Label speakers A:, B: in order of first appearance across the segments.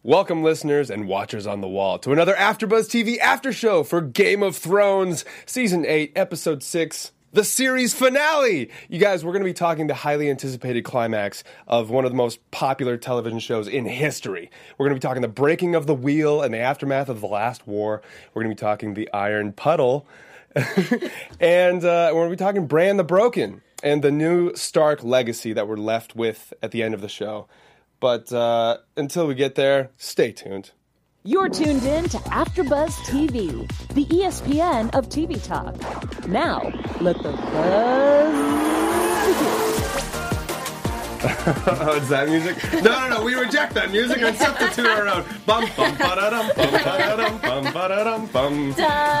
A: Welcome, listeners and watchers on the wall, to another AfterBuzz TV after show for Game of Thrones, Season 8, Episode 6, the series finale! You guys, we're going to be talking the highly anticipated climax of one of the most popular television shows in history. We're going to be talking the breaking of the wheel and the aftermath of the last war. We're going to be talking the Iron Puddle. And we're going to be talking Bran the Broken and the new Stark legacy that we're left with at the end of the show. But until we get there, stay tuned.
B: You're tuned in to AfterBuzz TV, the ESPN of TV talk. Now, let the buzz begin.
A: Oh, is that music? No, we reject that music and substitute our own. Bum, bum, ba-da-dum, bum, ba-da-dum, bum, ba-da-dum, bum.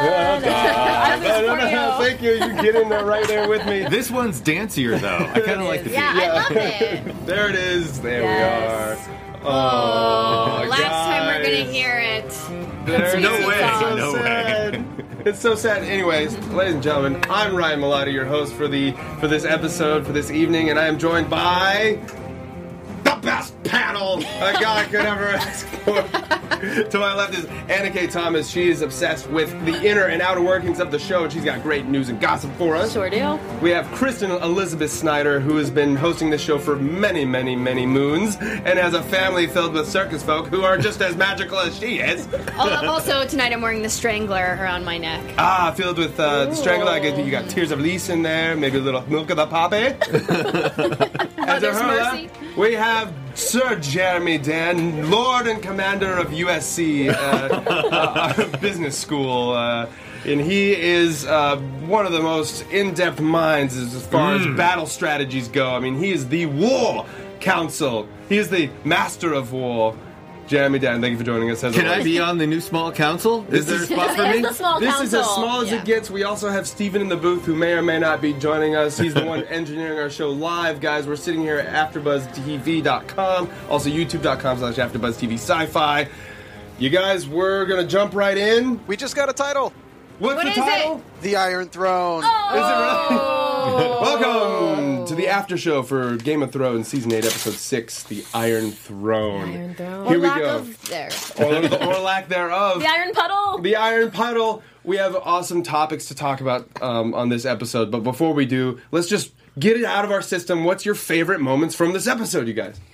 A: Thank you. You get in there right there with me.
C: This one's dancier, though. I kind of like the beat.
D: Yeah, I love it.
A: There it is. There we are.
D: Oh, last
A: guys.
D: time we're going to hear it.
A: There's
C: No way.
A: So
C: No
A: sad.
C: way.
A: It's so sad. Anyways, ladies and gentlemen, I'm Ryan Malata, your host for this episode, for this evening, and I am joined by the best panel a guy could ever ask for. To my left is Anna K. Thomas. She is obsessed with the inner and outer workings of the show, and she's got great news and gossip for us.
D: Sure do.
A: We have Kristen Elizabeth Snyder, who has been hosting this show for many, many, many moons, and has a family filled with circus folk who are just as magical as she is.
D: Also, tonight I'm wearing the strangler around my neck.
A: Filled with the strangler. You got Tears of Lys in there, maybe a little Milk of the Poppy.
D: Mother's Mercy.
A: We have Sir Jeremy Dan, Lord and Commander of USC Business School. And he is one of the most in-depth minds as far as battle strategies go. I mean, he is the war council. He is the master of war. Jeremy Dan, thank you for joining us.
C: Can I be on the new small council? Is there a spot for me?
D: The small
A: This
D: council.
A: is as small as it gets. We also have Steven in the booth, who may or may not be joining us. He's the one engineering our show live, guys. We're sitting here at AfterBuzzTV.com, also YouTube.com/AfterBuzzTV Sci-Fi. You guys, we're gonna jump right in.
E: We just got a title.
A: What's
D: What
A: the
D: is
A: title?
E: The Iron Throne.
A: Is it really? Welcome to the after show for Game of Thrones Season 8, Episode 6, The Iron Throne.
D: Iron Throne.
A: Here
D: Or
A: we
D: lack
A: go.
D: of there.
A: Or lack thereof.
D: The Iron Puddle.
A: The Iron Puddle. We have awesome topics to talk about on this episode, but before we do, let's just get it out of our system. What's your favorite moments from this episode, you guys?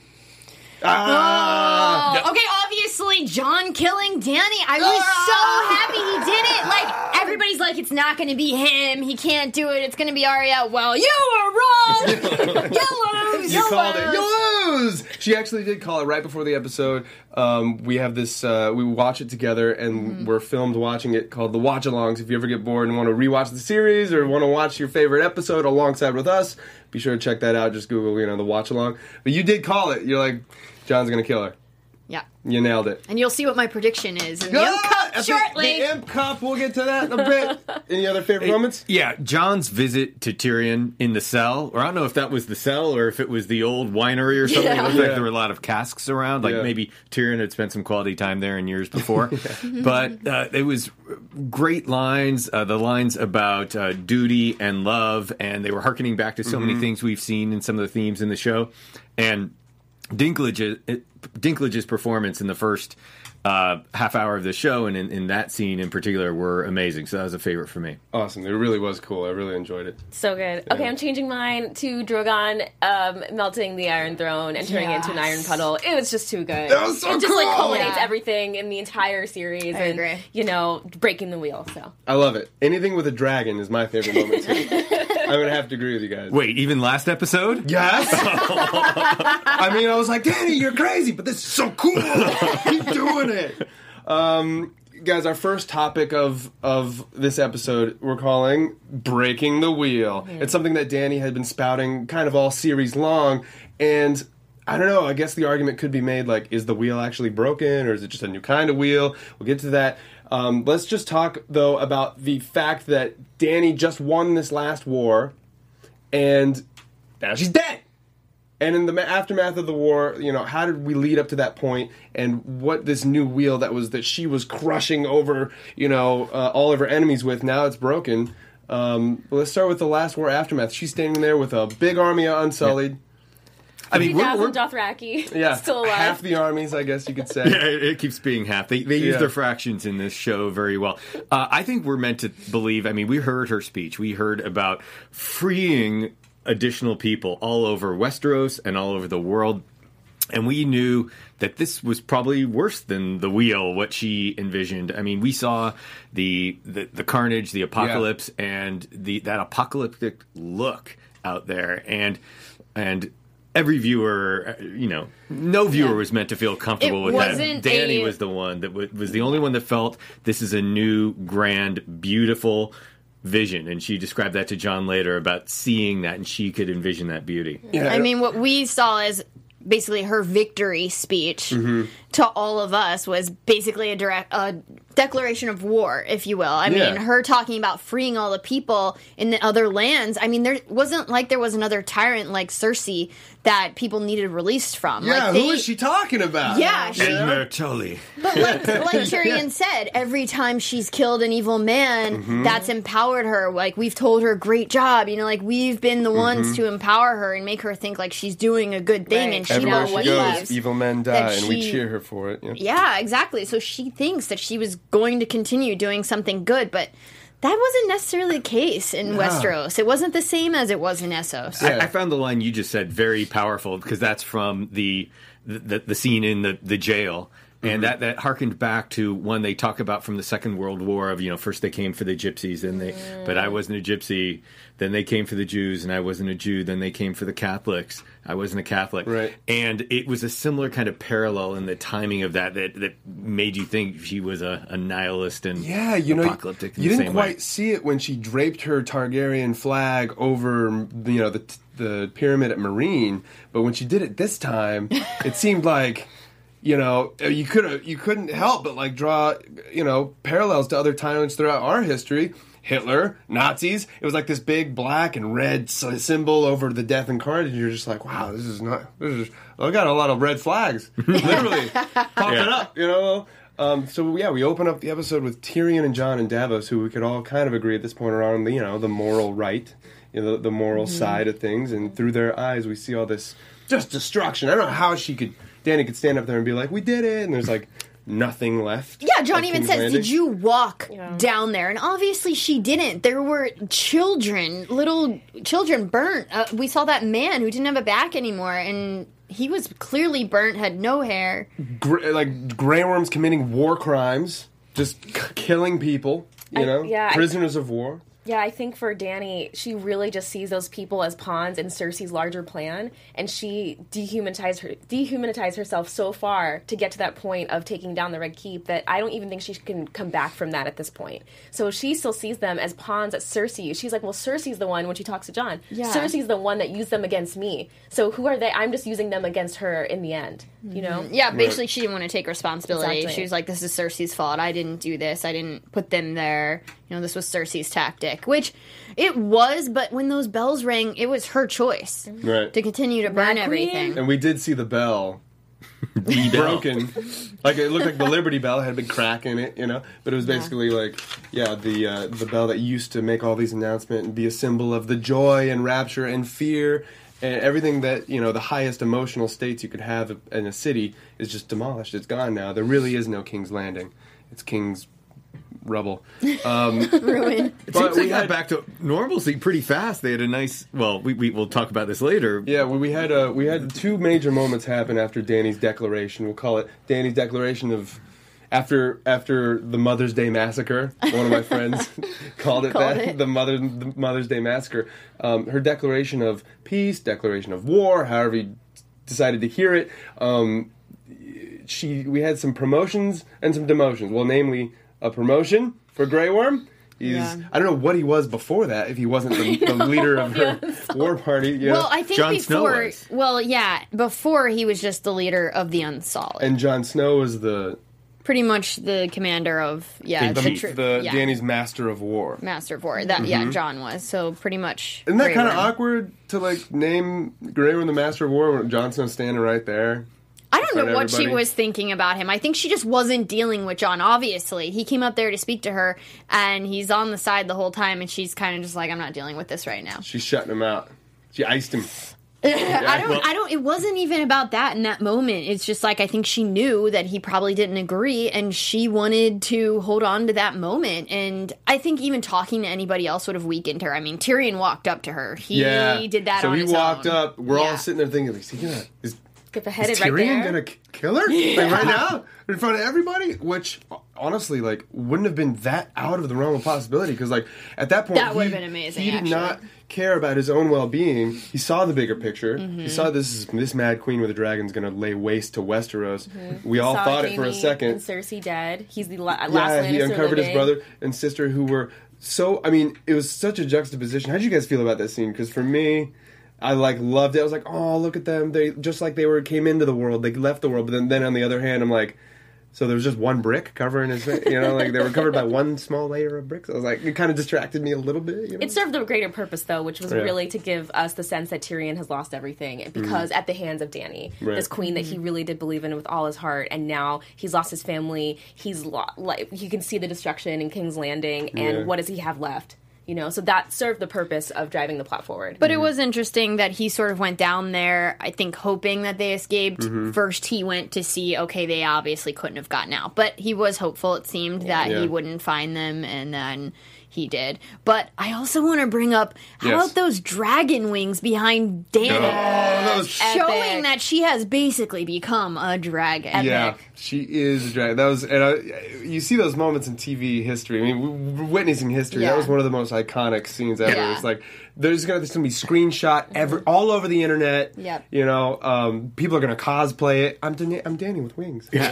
D: Okay, obviously, Jon killing Dany. I was so happy he did it. Like, everybody's like, it's not going to be him. He can't do it. It's going to be Arya. Well, you were wrong. You lose.
A: You called it. You lose! She actually did call it right before the episode. We have this, we watch it together, and we're filmed watching it, called The Watch-Alongs. If you ever get bored and want to rewatch the series or want to watch your favorite episode alongside with us, be sure to check that out. Just Google, The Watch-Along. But you did call it. You're like, John's going to kill her.
D: Yeah.
A: You nailed it.
D: And you'll see what my prediction is in the Imp Cup shortly.
A: The Imp Cup, we'll get to that in a bit. Any other favorite moments?
C: Yeah, John's visit to Tyrion in the cell, or I don't know if that was the cell or if it was the old winery or something.
D: Yeah.
C: It looked like there were a lot of casks around, like
A: Yeah.
C: maybe Tyrion had spent some quality time there in years before. But it was great lines, the lines about duty and love, and they were hearkening back to so many things we've seen in some of the themes in the show. And Dinklage's performance in the first half hour of the show and in that scene in particular were amazing. So that was a favorite for me.
A: Awesome. It really was cool. I really enjoyed it.
F: So good. Okay, I'm changing mine to Drogon melting the Iron Throne and turning it into an Iron Puddle. It was just too good.
A: That was so
F: It just
A: cool!
F: culminates
D: Yeah.
F: everything in the entire series.
D: I
F: and,
D: agree.
F: breaking the wheel. So
A: I love it. Anything with a dragon is my favorite moment, too. I'm going to have to agree with you guys.
C: Wait, even last episode?
A: Yes. I mean, I was like, Danny, you're crazy, but this is so cool. Keep doing it. Guys, our first topic of this episode we're calling Breaking the Wheel. Yeah. It's something that Danny had been spouting kind of all series long, and I don't know, I guess the argument could be made, like, is the wheel actually broken, or is it just a new kind of wheel? We'll get to that. Let's just talk, though, about the fact that Dany just won this last war, and now she's dead. And in the aftermath of the war, how did we lead up to that point, and what this new wheel that she was crushing over, all of her enemies with, now it's broken. Let's start with the last war aftermath. She's standing there with a big army of Unsullied.
C: I mean,
F: 50,000 Dothraki
A: Yeah,
F: still alive.
A: half the armies, I guess you could say.
C: Yeah, it keeps being half. They use their fractions in this show very well. I think we're meant to believe. I mean, we heard her speech. We heard about freeing additional people all over Westeros and all over the world. And we knew that this was probably worse than the wheel, what she envisioned. I mean, we saw the carnage, the apocalypse, and that apocalyptic look out there. And every viewer, no viewer was meant to feel comfortable with that. Dany was the one that was the only one that felt this is a new, grand, beautiful vision. And she described that to John later about seeing that, and she could envision that beauty.
A: Yeah,
D: I mean, what we saw is basically her victory speech to all of us was basically a declaration of war, if you will. I mean, her talking about freeing all the people in the other lands. I mean, there wasn't like there was another tyrant like Cersei that people needed released from.
A: Yeah,
D: like
A: who is she talking about?
D: Yeah,
C: Edmure Tully.
D: But like Tyrion said, every time she's killed an evil man, that's empowered her. Like, we've told her, great job. Like, we've been the ones to empower her and make her think like she's doing a good thing, and she
A: Everywhere
D: knows
A: she
D: what
A: goes, evil men die, and we
D: she-
A: cheer her for it.
D: Yeah, exactly. So she thinks that she was going to continue doing something good, but that wasn't necessarily the case in Westeros. It wasn't the same as it was in Essos.
A: Yeah.
C: I found the line you just said very powerful because that's from the scene in the jail. And that harkened back to when they talk about from the Second World War of, first they came for the gypsies, but I wasn't a gypsy. Then they came for the Jews, and I wasn't a Jew. Then they came for the Catholics. I wasn't a Catholic.
A: Right.
C: And it was a similar kind of parallel in the timing of that made you think she was a nihilist and apocalyptic in
A: you
C: the
A: didn't
C: same
A: quite
C: way.
A: see it when she draped her Targaryen flag over, the pyramid at Meereen, but when she did it this time, it seemed like, you couldn't help but like draw, parallels to other tyrants throughout our history. Hitler, Nazis. It was like this big black and red symbol over the death and carnage. You're just like, wow, I got a lot of red flags, literally popping up. We open up the episode with Tyrion and Jon and Davos, who we could all kind of agree at this point are on the moral right, the moral side of things, and through their eyes we see all this just destruction. I don't know how Dany could stand up there and be like, we did it, and there's like nothing left.
D: Yeah, Jon
A: of
D: even
A: King's
D: says,
A: Landing.
D: did you walk down there? And obviously she didn't. There were little children burnt. We saw that man who didn't have a back anymore, and he was clearly burnt, had no hair.
A: Grey Worms committing war crimes, just killing people, prisoners of war.
F: Yeah, I think for Dany, she really just sees those people as pawns in Cersei's larger plan, and she dehumanized herself so far to get to that point of taking down the Red Keep that I don't even think she can come back from that at this point. So she still sees them as pawns that Cersei used. She's like, well, Cersei's the one, when she talks to Jon, Cersei's the one that used them against me. So who are they? I'm just using them against her in the end,
D: Yeah, basically she didn't want to take responsibility.
F: Exactly.
D: She was like, this is Cersei's fault. I didn't do this. I didn't put them there. This was Cersei's tactic. Which it was, but when those bells rang, it was her choice
A: Right.
D: to continue to burn
F: Queen.
D: everything.
A: And we did see the bell broken. Like, it looked like the Liberty Bell had a big crack in it, But it was basically the bell that used to make all these announcements and be a symbol of the joy and rapture and fear and everything that, the highest emotional states you could have in a city is just demolished. It's gone now. There really is no King's Landing. It's King's rubble.
D: Ruin.
C: It seems they got back to normalcy pretty fast. They had a nice. Well, we'll talk about this later.
A: Yeah, we had two major moments happen after Dany's declaration. We'll call it Dany's declaration of after the Mother's Day massacre. One of my friends called it the Mother's Day massacre. Her declaration of peace, declaration of war, however you decided to hear it. We had some promotions and some demotions. Well, namely, a promotion for Grey Worm. I don't know what he was before that, if he wasn't the leader of her war party.
D: Well, I think
C: Jon Snow
D: before...
C: was.
D: Well, yeah, before he was just the leader of the Unsullied.
A: And Jon Snow was
D: pretty much the commander of...
A: Dany's master of war.
D: Master of War. That Jon was. So pretty much...
A: Isn't that
D: Grey
A: kind of
D: Worm.
A: awkward to, name Grey Worm the master of war when Jon Snow's standing right there?
D: I don't know what she
A: everybody.
D: was thinking about him. I think she just wasn't dealing with Jon, obviously. He came up there to speak to her, and he's on the side the whole time, and she's kind of just like, I'm not dealing with this right now.
A: She's shutting him out. She iced him.
D: It wasn't even about that in that moment. It's just like, I think she knew that he probably didn't agree, and she wanted to hold on to that moment. And I think even talking to anybody else would have weakened her. I mean, Tyrion walked up to her. He did that on his own.
A: So he walked up. We're all sitting there thinking, is Tyrion gonna kill her right now in front of everybody? Which honestly, like, wouldn't have been that out of the realm of possibility, because like at that point
D: that would have been amazing.
A: He did not care about his own well-being. He saw the bigger picture.
D: Mm-hmm.
A: He saw this mad queen with a dragon's going to lay waste to Westeros. We all thought it for a second.
F: And Cersei dead. He's the last Lannister
A: he uncovered
F: living.
A: his brother and sister, who were so. I mean, it was such a juxtaposition. How did you guys feel about that scene? Because for me, I loved it. I was like, oh, look at them. They just like came into the world. They left the world. But then on the other hand, I'm like, so there was just one brick covering his face. Like they were covered by one small layer of bricks. I was like, it kind of distracted me a little bit.
F: It served a greater purpose, though, which was really to give us the sense that Tyrion has lost everything because at the hands of Dany, this queen that he really did believe in with all his heart, and now he's lost his family. You can see the destruction in King's Landing, and what does he have left? So that served the purpose of driving the plot forward.
D: But it was interesting that he sort of went down there, I think, hoping that they escaped. First, he went to see, okay, they obviously couldn't have gotten out. But he was hopeful, it seemed, that he wouldn't find them, and then he did. But I also want to bring up, how about those dragon wings behind Dany?
A: Oh, that was
D: showing that she has basically become a dragon.
A: Yeah, she is a dragon. That was, you see those moments in TV history. I mean, we're witnessing history. That was one of the most iconic scenes ever. Yeah. It's like there's gonna be screenshot all over the internet.
D: Yep.
A: People are gonna cosplay it. I'm Dany with wings.
C: Yeah,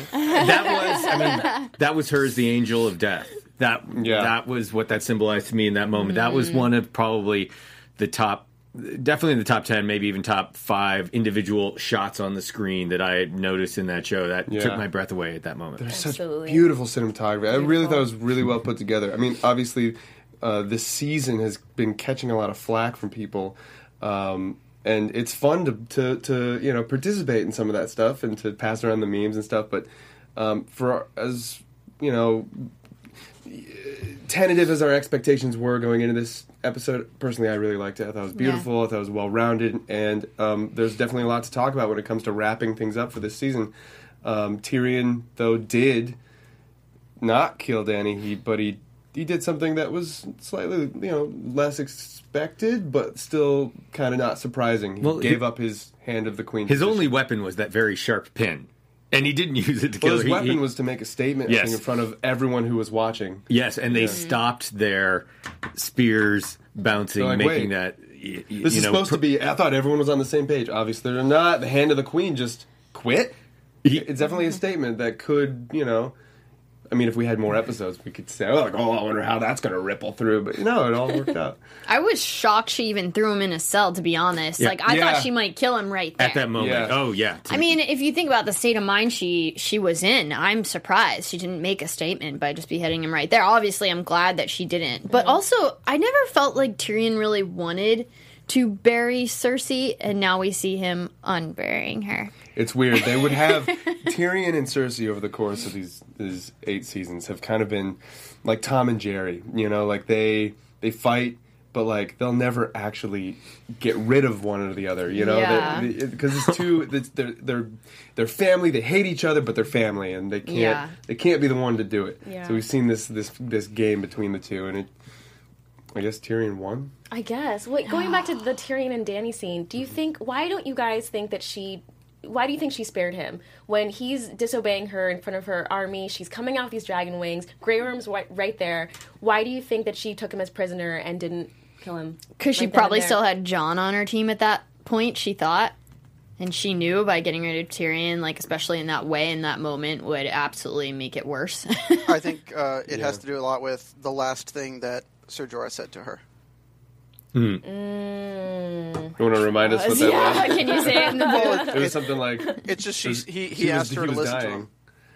C: that was her as the angel of death. That was what that symbolized to me in that moment. That was one of probably definitely in the top 10, maybe even top 5 individual shots on the screen that I had noticed in that show. That took my breath away at that moment.
A: There's such beautiful cinematography. I really thought it was really well put together. I mean, obviously, this season has been catching a lot of flack from people. And it's fun to participate in some of that stuff and to pass around the memes and stuff. But tentative as our expectations were going into this episode, personally, I really liked it. I thought it was beautiful. I thought it was well-rounded. And there's definitely a lot to talk about when it comes to wrapping things up for this season. Tyrion, though, did not kill Dany, but he did something that was slightly, less expected, but still kind of not surprising. He gave up his hand of the queen.
C: His only weapon was that very sharp pin. And he didn't use it to kill her.
A: His weapon was to make a statement in front of everyone who was watching.
C: Yes, and they stopped their spears bouncing, making that...
A: This is supposed to be... I thought everyone was on the same page. Obviously, they're not. The hand of the queen just quit. It's definitely a statement that could, I mean, if we had more episodes, we could say, I wonder how that's going to ripple through. But no, it all worked out.
D: I was shocked she even threw him in a cell, to be honest.
C: Yeah.
D: I thought she might kill him right there.
C: At that moment. Yeah. Oh, yeah.
D: I mean, if you think about the state of mind she was in, I'm surprised she didn't make a statement by just beheading him right there. Obviously, I'm glad that she didn't. But also, I never felt like Tyrion really wanted to bury Cersei, and now we see him unburying her.
A: It's weird. They would have Tyrion and Cersei over the course of these 8 seasons have kind of been like Tom and Jerry. Like they fight, but like they'll never actually get rid of one or the other. Because it's too. They're family. They hate each other, but they're family, and they can't. They can't be the one to do it. Yeah. So we've seen this game between the two, and I guess Tyrion won.
F: I guess. Going back to the Tyrion and Dany scene, why do you think she spared him? When he's disobeying her in front of her army, she's coming out with these dragon wings, Grey Worm's right there. Why do you think that she took him as prisoner and didn't kill him?
D: Because she probably still had Jon on her team at that point, she thought. And she knew by getting rid of Tyrion, especially in that way, in that moment, would absolutely make it worse.
E: I think it has to do a lot with the last thing that Ser Jorah said to her.
A: You want to remind us what that was?
D: Can you say it in the voice?
A: It was something like...
E: It's just he asked her to listen to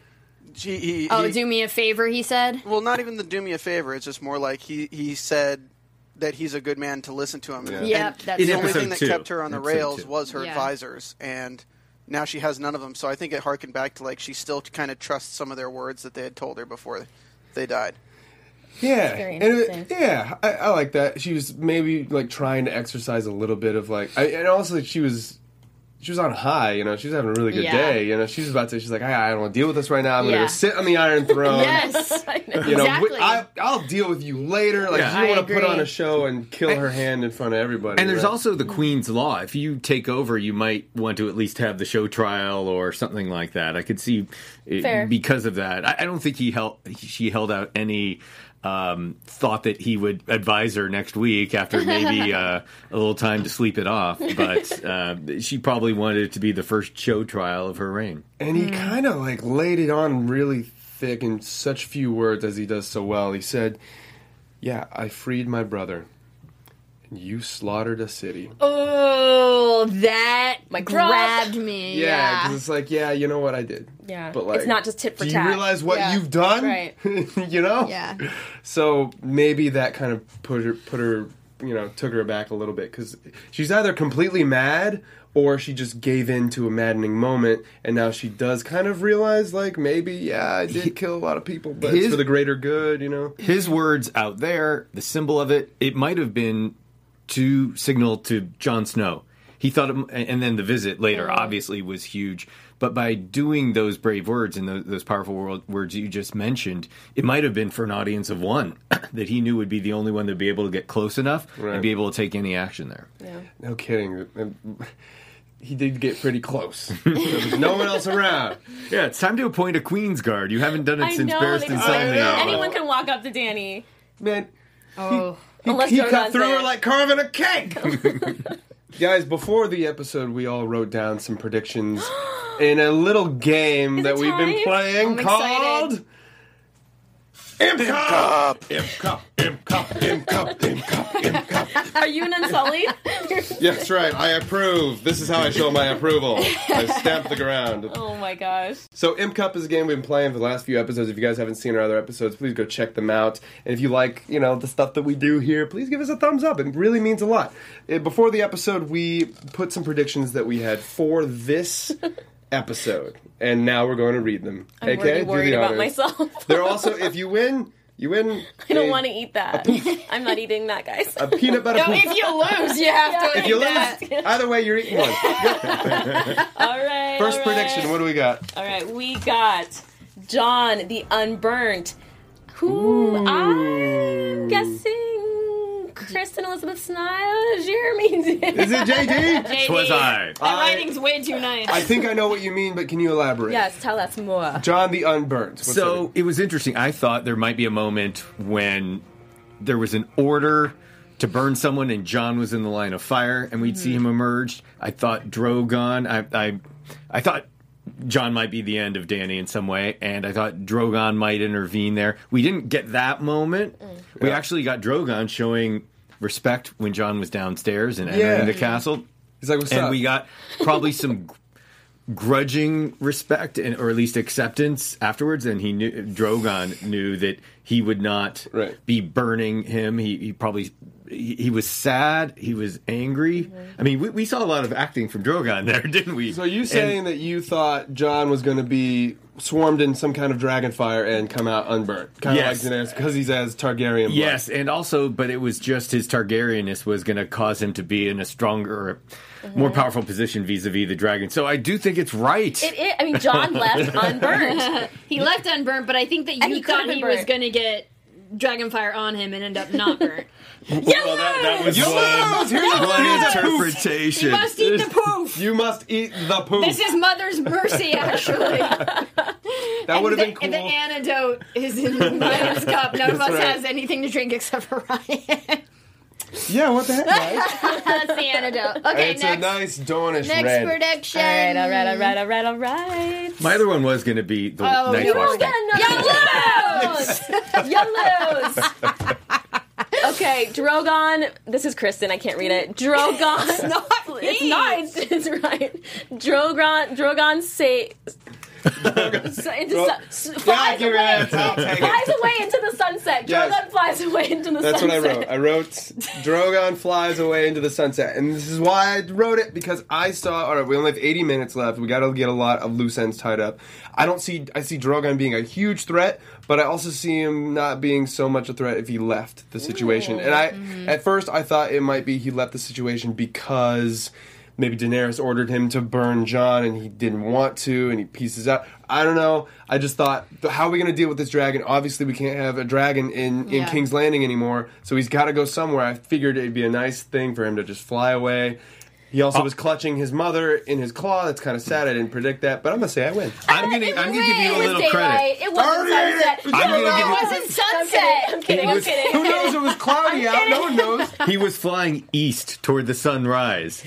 E: him.
D: Do me a favor, he said?
E: Well, not even the do me a favor. It's just more like he said that he's a good man to listen to him.
D: Yeah, that's
E: the only thing that kept her on the rails was her advisors, and now she has none of them. So I think it harkened back to she still kind of trusts some of their words that they had told her before they died.
A: Yeah,
F: very
A: and
F: interesting.
A: I like that. She was maybe like trying to exercise a little bit of like, and also she was on high. You know, she was having a really good
D: Yeah.
A: day. You know, she's like, I don't want to deal with this right now. I'm gonna
D: Yeah.
A: go sit on the Iron Throne.
D: Yes.
A: You know,
D: Exactly.
A: I'll deal with you later. Like,
C: Yeah,
A: you don't
D: I
A: want to put
D: agree.
A: on a show and kill her hand in front of everybody.
C: And there's
A: right?
C: also the Queen's Law. If you take over, you might want to at least have the show trial or something like that. I could see it,
F: Fair.
C: because of that. I don't think she held out any thought that he would advise her next week after maybe a little time to sleep it off. But she probably wanted it to be the first show trial of her reign.
A: And he kind of like laid it on really thick in such few words as he does so well. He said, "Yeah, I freed my brother. And you slaughtered a city."
D: Oh, that
F: Mic drop.
D: grabbed me.
A: Yeah,
D: Yeah.
A: because it's like, yeah, you know what I did.
F: Yeah.
A: But like,
F: It's not just tit for
A: do
F: tat.
A: you realize what
F: Yeah.
A: you've done?
F: Right.
A: You know?
D: Yeah.
A: So maybe that kind of put her, you know, took her back a little bit because she's either completely mad or she just gave in to a maddening moment, and now she does kind of realize, like, maybe, yeah, I did kill a lot of people, but it's for the greater good, you know?
C: His words out there, the symbol of it, it might have been to signal to Jon Snow. He thought, and then the visit later obviously was huge. But by doing those brave words and those powerful words you just mentioned, it might have been for an audience of one that he knew would be the only one to be able to get close enough and be able to take any action there.
F: Yeah.
A: No kidding. He did get pretty close. There was no one else around.
C: Yeah, it's time to appoint a Queen's Guard. You haven't done it
F: I
C: since
F: know.
C: Barristan
F: they-
C: Selmy.
F: Anyone can walk up to Danny.
A: Man,
D: Oh.
F: Unless
A: he
F: Drogon's
A: cut through
F: there.
A: her like carving a cake. Guys, before the episode, we all wrote down some predictions in a little game
F: Is
A: that
F: it
A: we've been
F: time?
A: playing
D: I'm
A: called
D: excited.
A: Imp Cup. Imp Cup. Imp Cup. Imp Cup. Imp Cup. Imp Cup.
F: Are you an Unsullied?
A: Yeah, that's right. I approve. This is how I show my approval. I stamp the ground.
F: Oh my gosh.
A: So Imp Cup is a game we've been playing for the last few episodes. If you guys haven't seen our other episodes, please go check them out. And if you like, you know, the stuff that we do here, please give us a thumbs up. It really means a lot. Before the episode, we put some predictions that we had for this episode. And now we're going to read them.
F: I'm
A: AK,
F: really
A: do
F: worried
A: the
F: about
A: honors.
F: myself.
A: They're also, if you win, you win.
F: I don't want to eat that. I'm not eating that, guys.
A: a peanut butter
D: No,
A: poof.
D: if you lose, you have to
A: If you
D: eat that.
A: lose, either way, you're eating one.
F: All right.
A: First
F: all
A: prediction,
F: right.
A: what do we got?
F: All right, we got John the Unburnt, who I'm guessing Kristen Elizabeth Snyder, Jeremy did.
A: Is it JD?
D: JD,
C: Twas I.
D: That writing's way too nice.
A: I think I know what you mean, but can you elaborate?
F: Yes, tell us more.
A: John the Unburnt. What's
C: So
A: that?
C: it was interesting. I thought there might be a moment when there was an order to burn someone and John was in the line of fire and we'd see him emerge. I thought Drogon, I thought John might be the end of Dany in some way, and I thought Drogon might intervene there. We didn't get that moment. We actually got Drogon showing respect when John was downstairs and entering the castle.
A: He's like, what's
C: And
A: up?
C: we got probably some grudging respect or at least acceptance afterwards, and Drogon knew that he would not
A: Right.
C: be burning him. He probably he was sad, he was angry. I mean, we saw a lot of acting from Drogon there, didn't we?
A: So you saying that you thought John was going to be swarmed in some kind of dragon fire and come out unburnt? Kind of
C: Yes.
A: like Daenerys, because he's as Targaryen blood.
C: Yes, and also, but it was just his Targaryenness was going to cause him to be in a stronger, more powerful position vis-a-vis the dragon. So I do think it's right.
F: I mean, John left unburnt.
D: He left unburnt, but I think that
F: And
D: you
F: he could've
D: thought
F: been
D: he was
F: burnt.
D: going to get dragonfire on him and end up not burnt.
C: Well, that was one interpretation.
D: You must eat the poof.
A: You must eat the poop.
D: This is Mother's Mercy, actually.
A: That would have been cool.
D: The antidote is in Ryan's cup. None of us
A: right.
D: has anything to drink except for Ryan.
A: Yeah, what the heck, guys?
D: That's the antidote. Okay,
A: It's
D: next.
A: a nice Dornish
D: Next
A: red.
D: prediction.
F: All right.
C: My other one was going to be the
D: Oh,
C: Night's
D: no.
C: Watch.
F: You lose! Okay, Drogon. This is Kristen. I can't read it. Drogon. It's not. It's right. Drogon say. Flies away into the sunset. Drogon flies away into the sunset.
A: That's what I wrote. I wrote Drogon flies away into the sunset. And this is why I wrote it, because I saw, all right, we only have 80 minutes left. We got to get a lot of loose ends tied up. I see Drogon being a huge threat, but I also see him not being so much a threat if he left the situation. And at first I thought it might be he left the situation because maybe Daenerys ordered him to burn Jon and he didn't want to, and he pieces out. I don't know. I just thought, how are we going to deal with this dragon? Obviously, we can't have a dragon in King's Landing anymore, so he's got to go somewhere. I figured it'd be a nice thing for him to just fly away. He also was clutching his mother in his claw. That's kind of sad. I didn't predict that, but I'm going to say I win.
C: I'm going to give you a little credit.
F: It wasn't sunset.
D: It wasn't sunset.
F: I'm kidding.
A: Who knows? It was cloudy out. No one knows.
C: He was flying east toward the sunrise.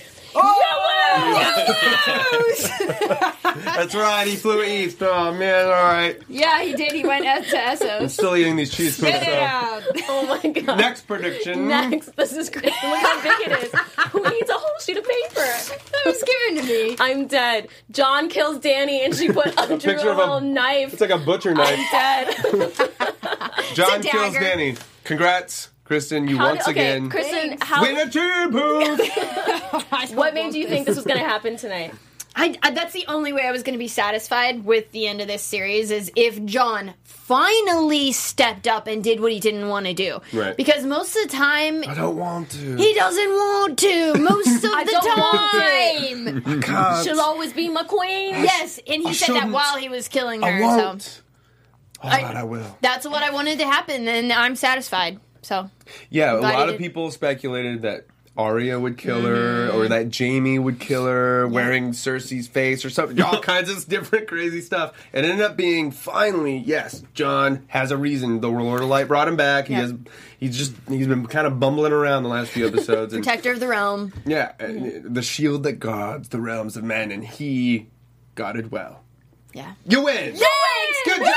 A: That's right. He flew east. Oh, man. All right.
D: Yeah, he did. He went out to
A: I'm
D: Essos.
A: still eating these cheese
D: Spit
A: cookies.
D: it out.
F: Oh my god.
A: Next prediction.
F: Next. This is crazy. Look how big it is. Who needs a whole sheet of paper?
D: That was given to me.
F: I'm dead. Jon kills Dany and she drew a little knife.
A: It's like a butcher knife.
F: I'm dead.
A: Jon
D: It's a
A: kills
D: dagger.
A: Danny. Congrats, Kristen. You once again
F: Kristen,
A: win a team poof.
F: what made you think this was going to happen tonight?
D: That's the only way I was going to be satisfied with the end of this series, is if Jon finally stepped up and did what he didn't want to do.
A: Right.
D: Because most of the time,
A: I don't want to.
D: he doesn't want to. Most of
F: I
D: the
F: don't want
D: time.
F: She'll always be my queen.
D: Yes, and he
A: I
D: said that
A: shouldn't.
D: while he was killing her.
A: I
D: So
A: won't. Oh, God, I will.
D: that's what I wanted to happen, and I'm satisfied. So
A: Yeah, a
D: glad
A: lot
D: he
A: of
D: did.
A: people speculated that Arya would kill her, or that Jaime would kill her, wearing Cersei's face or something. All kinds of different crazy stuff. It ended up being, finally, yes, Jon has a reason. The Lord of Light brought him back. He's been kind of bumbling around the last few episodes. And,
D: protector of the realm.
A: yeah, the shield that guards the realms of men, and he guarded well.
D: Yeah.
A: You win! Good job!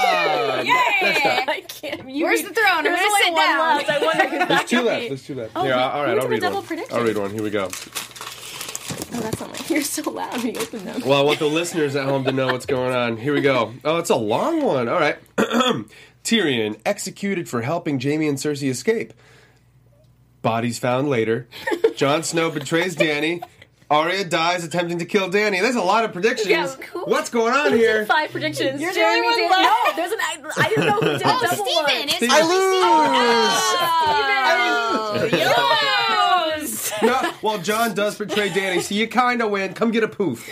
F: I can't.
D: Where's the throne? I'm
F: There's
D: gonna
F: only
D: sit
F: one
D: down.
F: left. I wonder who
A: There's two left. There's two left.
F: Oh,
A: Here,
F: we-
A: all right,
F: we
A: I'll
F: did a
A: read
F: double
A: one.
F: prediction.
A: I'll read one. Here we go.
F: Oh, that's not like you're so loud when you open them.
A: Well, I want the listeners at home to know what's going on. Here we go. Oh, it's a long one. All right. Tyrion executed for helping Jaime and Cersei escape. Bodies found later. Jon Snow betrays Dany. Arya dies attempting to kill Dany. There's a lot of predictions.
F: Yeah, cool.
A: What's going on here?
F: 5 predictions.
D: You're the
F: Jeremy
D: only
F: did.
D: one
F: No,
D: left.
F: there's an. I didn't know who did a double
D: Steven!
F: one.
D: It's
A: I
D: lose!
A: No, well, Jon does betray Dany, so you kind of win. Come get a poof.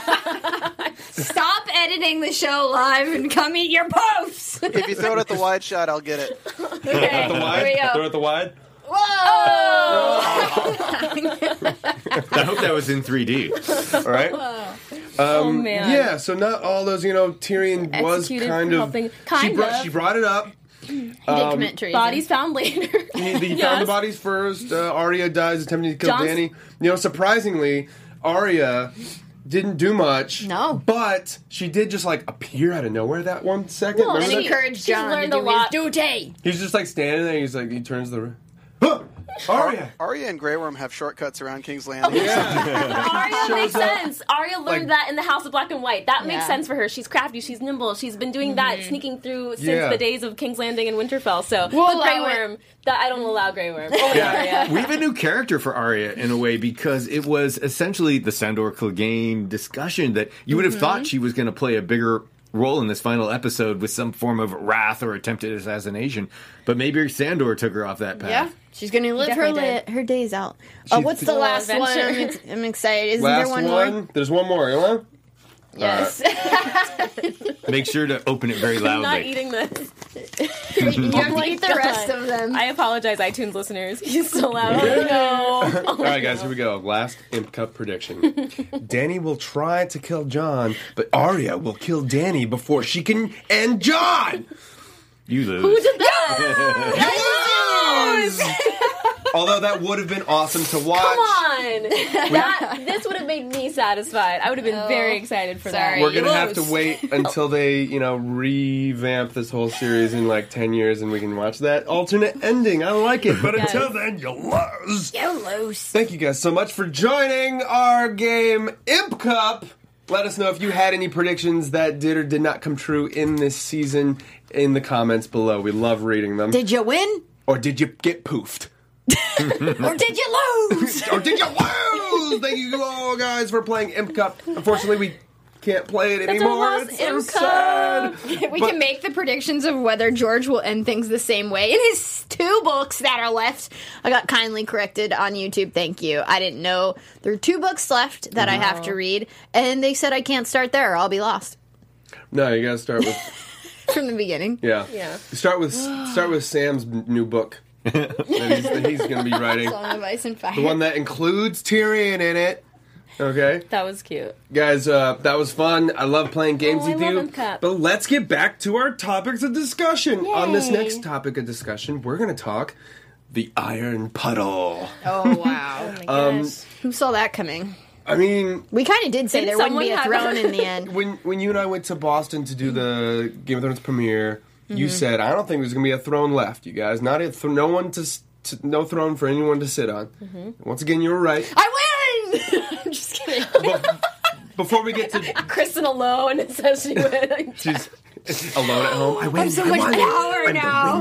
D: Stop editing the show live and come eat your poofs!
E: If you throw it at the wide shot, I'll get it.
D: Okay,
A: At the wide?
D: here we go.
A: Throw it at the wide?
D: Whoa!
C: I hope that was in 3D.
A: All right.
F: Oh man.
A: Yeah, so not all those, Tyrion was
F: Executed
A: kind
F: for
A: of...
F: helping- kind of.
A: She brought it up.
D: He did commit treason.
F: Bodies found later.
A: He found the
F: Yes.
A: bodies first. Arya dies attempting to kill
F: Jon's-
A: Dany. Surprisingly, Arya didn't do much.
D: No.
A: But she did just, appear out of nowhere that 1 second.
F: Well,
A: Remember
D: And
A: that?
D: encouraged
F: She's
D: Jon to
F: learned
D: do
F: a lot.
D: his duty.
A: He's just, standing there. He's he turns the... Huh! Arya!
E: Arya and Grey Worm have shortcuts around King's Landing.
F: Arya makes
A: up.
F: sense. Arya learned that in the House of Black and White. That makes
D: Yeah.
F: sense for her. She's crafty. She's nimble. She's been doing that, sneaking through since
A: Yeah.
F: the days of King's Landing and Winterfell. So,
D: We'll
F: but Grey
D: allow it.
F: Worm, that I don't allow Grey Worm. Only Arya.
C: We have a new character for Arya in a way because it was essentially the Sandor Clegane discussion that you would have thought she was going to play a bigger role in this final episode with some form of wrath or attempted assassination. But maybe Sandor took her off that path.
D: Yeah, she's gonna live her
F: definitely
D: her days out.
A: She's-
D: What's the last one?
F: adventure.
D: I'm excited. Isn't
A: Last
D: there one more?
A: There's one more. You want?
D: Yes.
C: Make sure to open it very
F: I'm not
C: loudly.
F: eating this.
D: You have to
F: my
D: eat the
F: God.
D: rest of them.
F: I apologize, iTunes listeners. He's so loud. Oh, no.
A: All right, guys, here we go. Last Imp Cup prediction. Dany will try to kill Jon, but Arya will kill Dany before she can end Jon!
C: You lose.
F: Who did that?
A: Although that would have been awesome to watch.
F: Come on. This would have made me satisfied. I would have been very excited for
D: sorry.
F: that.
A: We're gonna
D: You
A: have to
D: lose.
A: wait until they, revamp this whole series in 10 years and we can watch that alternate ending. I like it, but
F: Yes.
A: until then, you lose.
D: You lose.
A: Thank you guys so much for joining our game Imp Cup. Let us know if you had any predictions that did or did not come true in this season in the comments below. We love reading them.
D: Did you win?
A: Or did you get poofed?
D: Or did you lose?
A: Or did you lose? Thank you all, guys, for playing Imp Cup. Unfortunately, we can't play it anymore. It's so sad.
D: We can make the predictions of whether George will end things the same way in his 2 books that are left. I got kindly corrected on YouTube. Thank you. I didn't know there are 2 books left that I have to read, and they said I can't start there or I'll be lost.
A: No, you gotta start with
D: from the beginning.
A: Yeah. Start with Sam's new book that he's gonna be writing.
D: Song of Ice and Fire.
A: The one that includes Tyrion in it. Okay.
F: That was cute.
A: Guys, that was fun. I love playing games with
F: I love
A: you.
F: Imp Cup.
A: But let's get back to our topics of discussion.
D: Yay.
A: On this next topic of discussion, we're going to talk the Iron Puddle.
D: Oh, wow.
F: Oh my gosh.
D: Who saw that coming?
A: I mean,
D: We kind of did say
F: Didn't
D: there wouldn't be a
F: someone have-
D: throne in the end.
A: when you and I went to Boston to do the Game of Thrones premiere, you said, I don't think there's going to be a throne left, you guys. Not no throne for anyone to sit on. Once again, you were right.
D: I win! I'm just kidding.
A: Before we get to...
F: Kristen alone and says she went.
A: She's alone at home. I win.
D: I'm so much power now.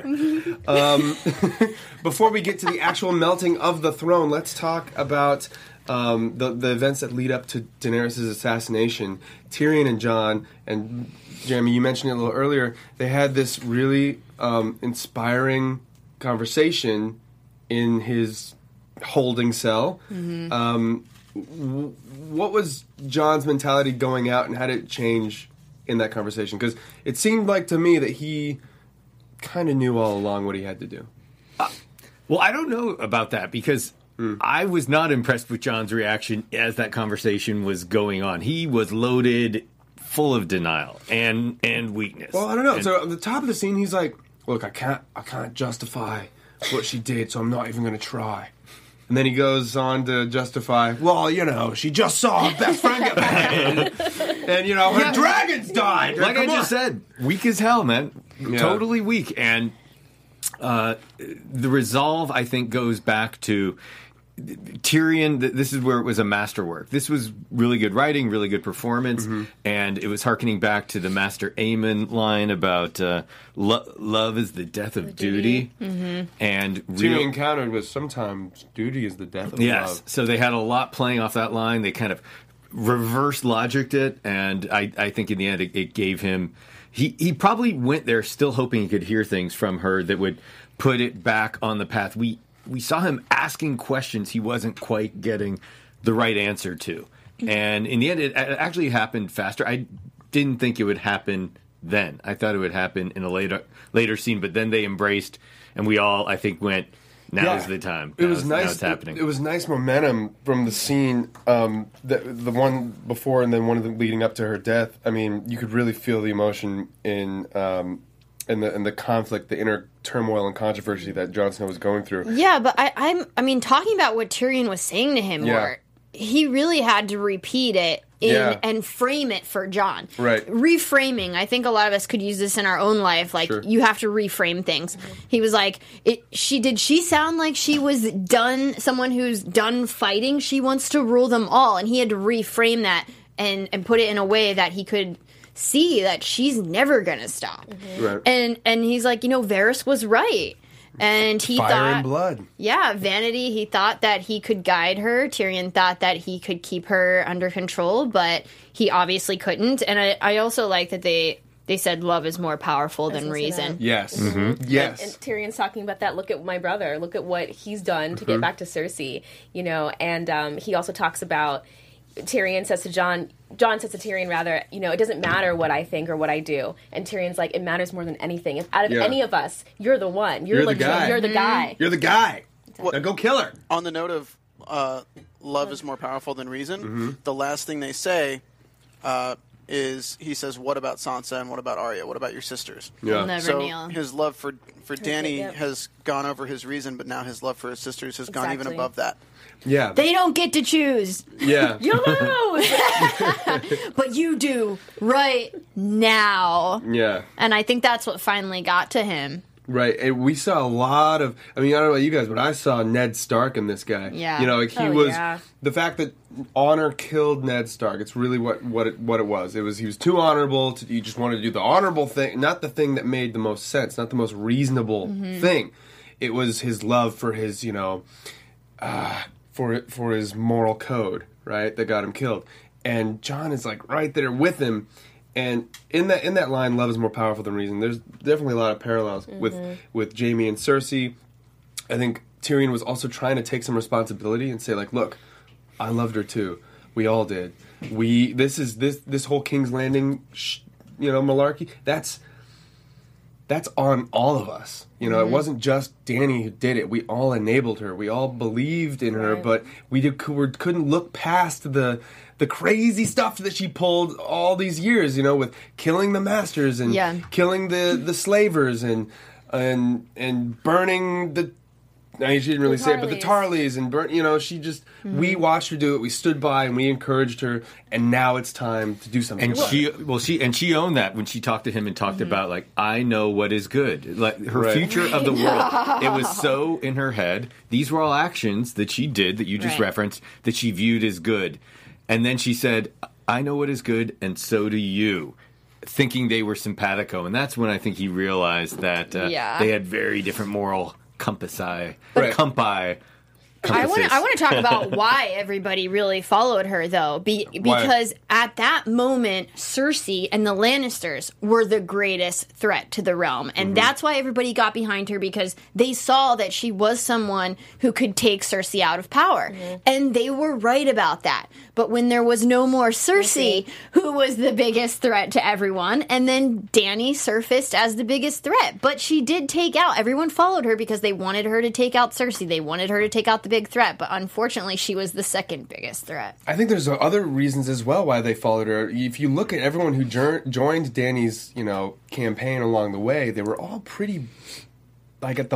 A: Before we get to the actual melting of the throne, let's talk about the events that lead up to Daenerys' assassination. Tyrion and Jon, and Jeremy, you mentioned it a little earlier, they had this really inspiring conversation in his holding cell. What was Jon's mentality going out, and how did it change in that conversation? Because it seemed like to me that he kind of knew all along what he had to do.
C: Well, I don't know about that because I was not impressed with Jon's reaction as that conversation was going on. He was loaded, full of denial and weakness.
A: Well, I don't know.
C: And-
A: So at the top of the scene, he's like, "Look, I can't justify what she did, so I'm not even going to try." And then he goes on to justify, well, she just saw her best friend get married, and her dragons died.
C: like I just said, weak as hell, man.
A: Yeah.
C: Totally weak. And the resolve, I think, goes back to Tyrion. This is where it was a masterwork. This was really good writing, really good performance, and it was hearkening back to the Master Aemon line about love is the death of duty. And
A: Tyrion countered with, sometimes duty is the death of love.
C: So they had a lot playing off that line. They kind of reverse logicked it, and I think in the end it gave him... He probably went there still hoping he could hear things from her that would put it back on the path. We saw him asking questions he wasn't quite getting the right answer to. And in the end, it actually happened faster. I didn't think it would happen then. I thought it would happen in a later scene, but then they embraced, and we all, I think, went, now's the time.
A: It was nice.
C: Now it's happening.
A: It was nice momentum from the scene, the one before and then one of the leading up to her death. I mean, you could really feel the emotion in the conflict, the inner turmoil and controversy that Jon Snow was going through.
D: Yeah, but I mean, talking about what Tyrion was saying to him, where he really had to repeat it and frame it for Jon.
A: Right.
D: Reframing. I think a lot of us could use this in our own life. Like,
A: Sure.
D: you have to reframe things. He was like, did she sound like she was done, someone who's done fighting? She wants to rule them all. And he had to reframe that and put it in a way that he could see that she's never gonna stop.
A: Right.
D: And he's like, Varys was right. And he
A: Fire
D: thought,
A: and blood.
D: yeah, vanity. He thought that he could guide her. Tyrion thought that he could keep her under control, but he obviously couldn't. And I also like that they said love is more powerful than reason.
A: Yes.
F: And
A: Yes.
F: Tyrion's talking about that. Look at my brother. Look at what he's done to get back to Cersei. And he also talks about, Tyrion says to Jon says to Tyrion, rather, it doesn't matter what I think or what I do. And Tyrion's like, it matters more than anything. If out of any of us, you're the one. You're
A: the guy.
F: You're the guy.
A: You're the guy. Now go kill her.
E: On the note of love is more powerful than reason, the last thing they say is he says, "What about Sansa and what about Arya? What about your sisters?"
A: Yeah.
D: Never
E: So
D: kneel.
E: his love for Dany
F: yep.
E: has gone over his reason, but now his love for his sisters has gone even
F: Exactly.
E: above that.
A: Yeah.
D: They don't get to choose,
A: Yeah.
D: but you do right now.
A: Yeah.
D: And I think that's what finally got to him.
A: Right, and we saw a lot of. I mean, I don't know about you guys, but I saw Ned Stark in this guy.
D: Yeah.
A: You know, like he was the fact that honor killed Ned Stark. It's really what it was. It was he was too honorable. He just wanted to do the honorable thing, not the thing that made the most sense, not the most reasonable thing. It was his love for his, for his moral code, right, that got him killed. And Jon is like right there with him. And in that line, love is more powerful than reason. There's definitely a lot of parallels with Jaime and Cersei. I think Tyrion was also trying to take some responsibility and say, like, look, I loved her too. We all did. This whole King's Landing, malarkey. That's on all of us. It wasn't just Dany who did it. We all enabled her. We all believed in her, but we couldn't look past the crazy stuff that she pulled all these years, with killing the masters and killing the slavers and burning the. She didn't really say it, but the Tarleys and she just. We watched her do it. We stood by and we encouraged her, and now it's time to do something.
C: And she owned that when she talked to him and talked about like, I know what is good, like her future of the world. It was so in her head. These were all actions that she did that you just referenced that she viewed as good. And then she said, I know what is good, and so do you, thinking they were simpatico. And that's when I think he realized that they had very different moral compassi.
D: I want to talk about why everybody really followed her, though, because at that moment, Cersei and the Lannisters were the greatest threat to the realm, and that's why everybody got behind her, because they saw that she was someone who could take Cersei out of power, and they were right about that. But when there was no more Cersei, who was the biggest threat to everyone, and then Dany surfaced as the biggest threat, but she did take out. Everyone followed her because they wanted her to take out Cersei. They wanted her to take out the big threat, but unfortunately she was the second biggest threat.
A: I think there's other reasons as well why they followed her. If you look at everyone who joined Dany's, campaign along the way, they were all pretty like at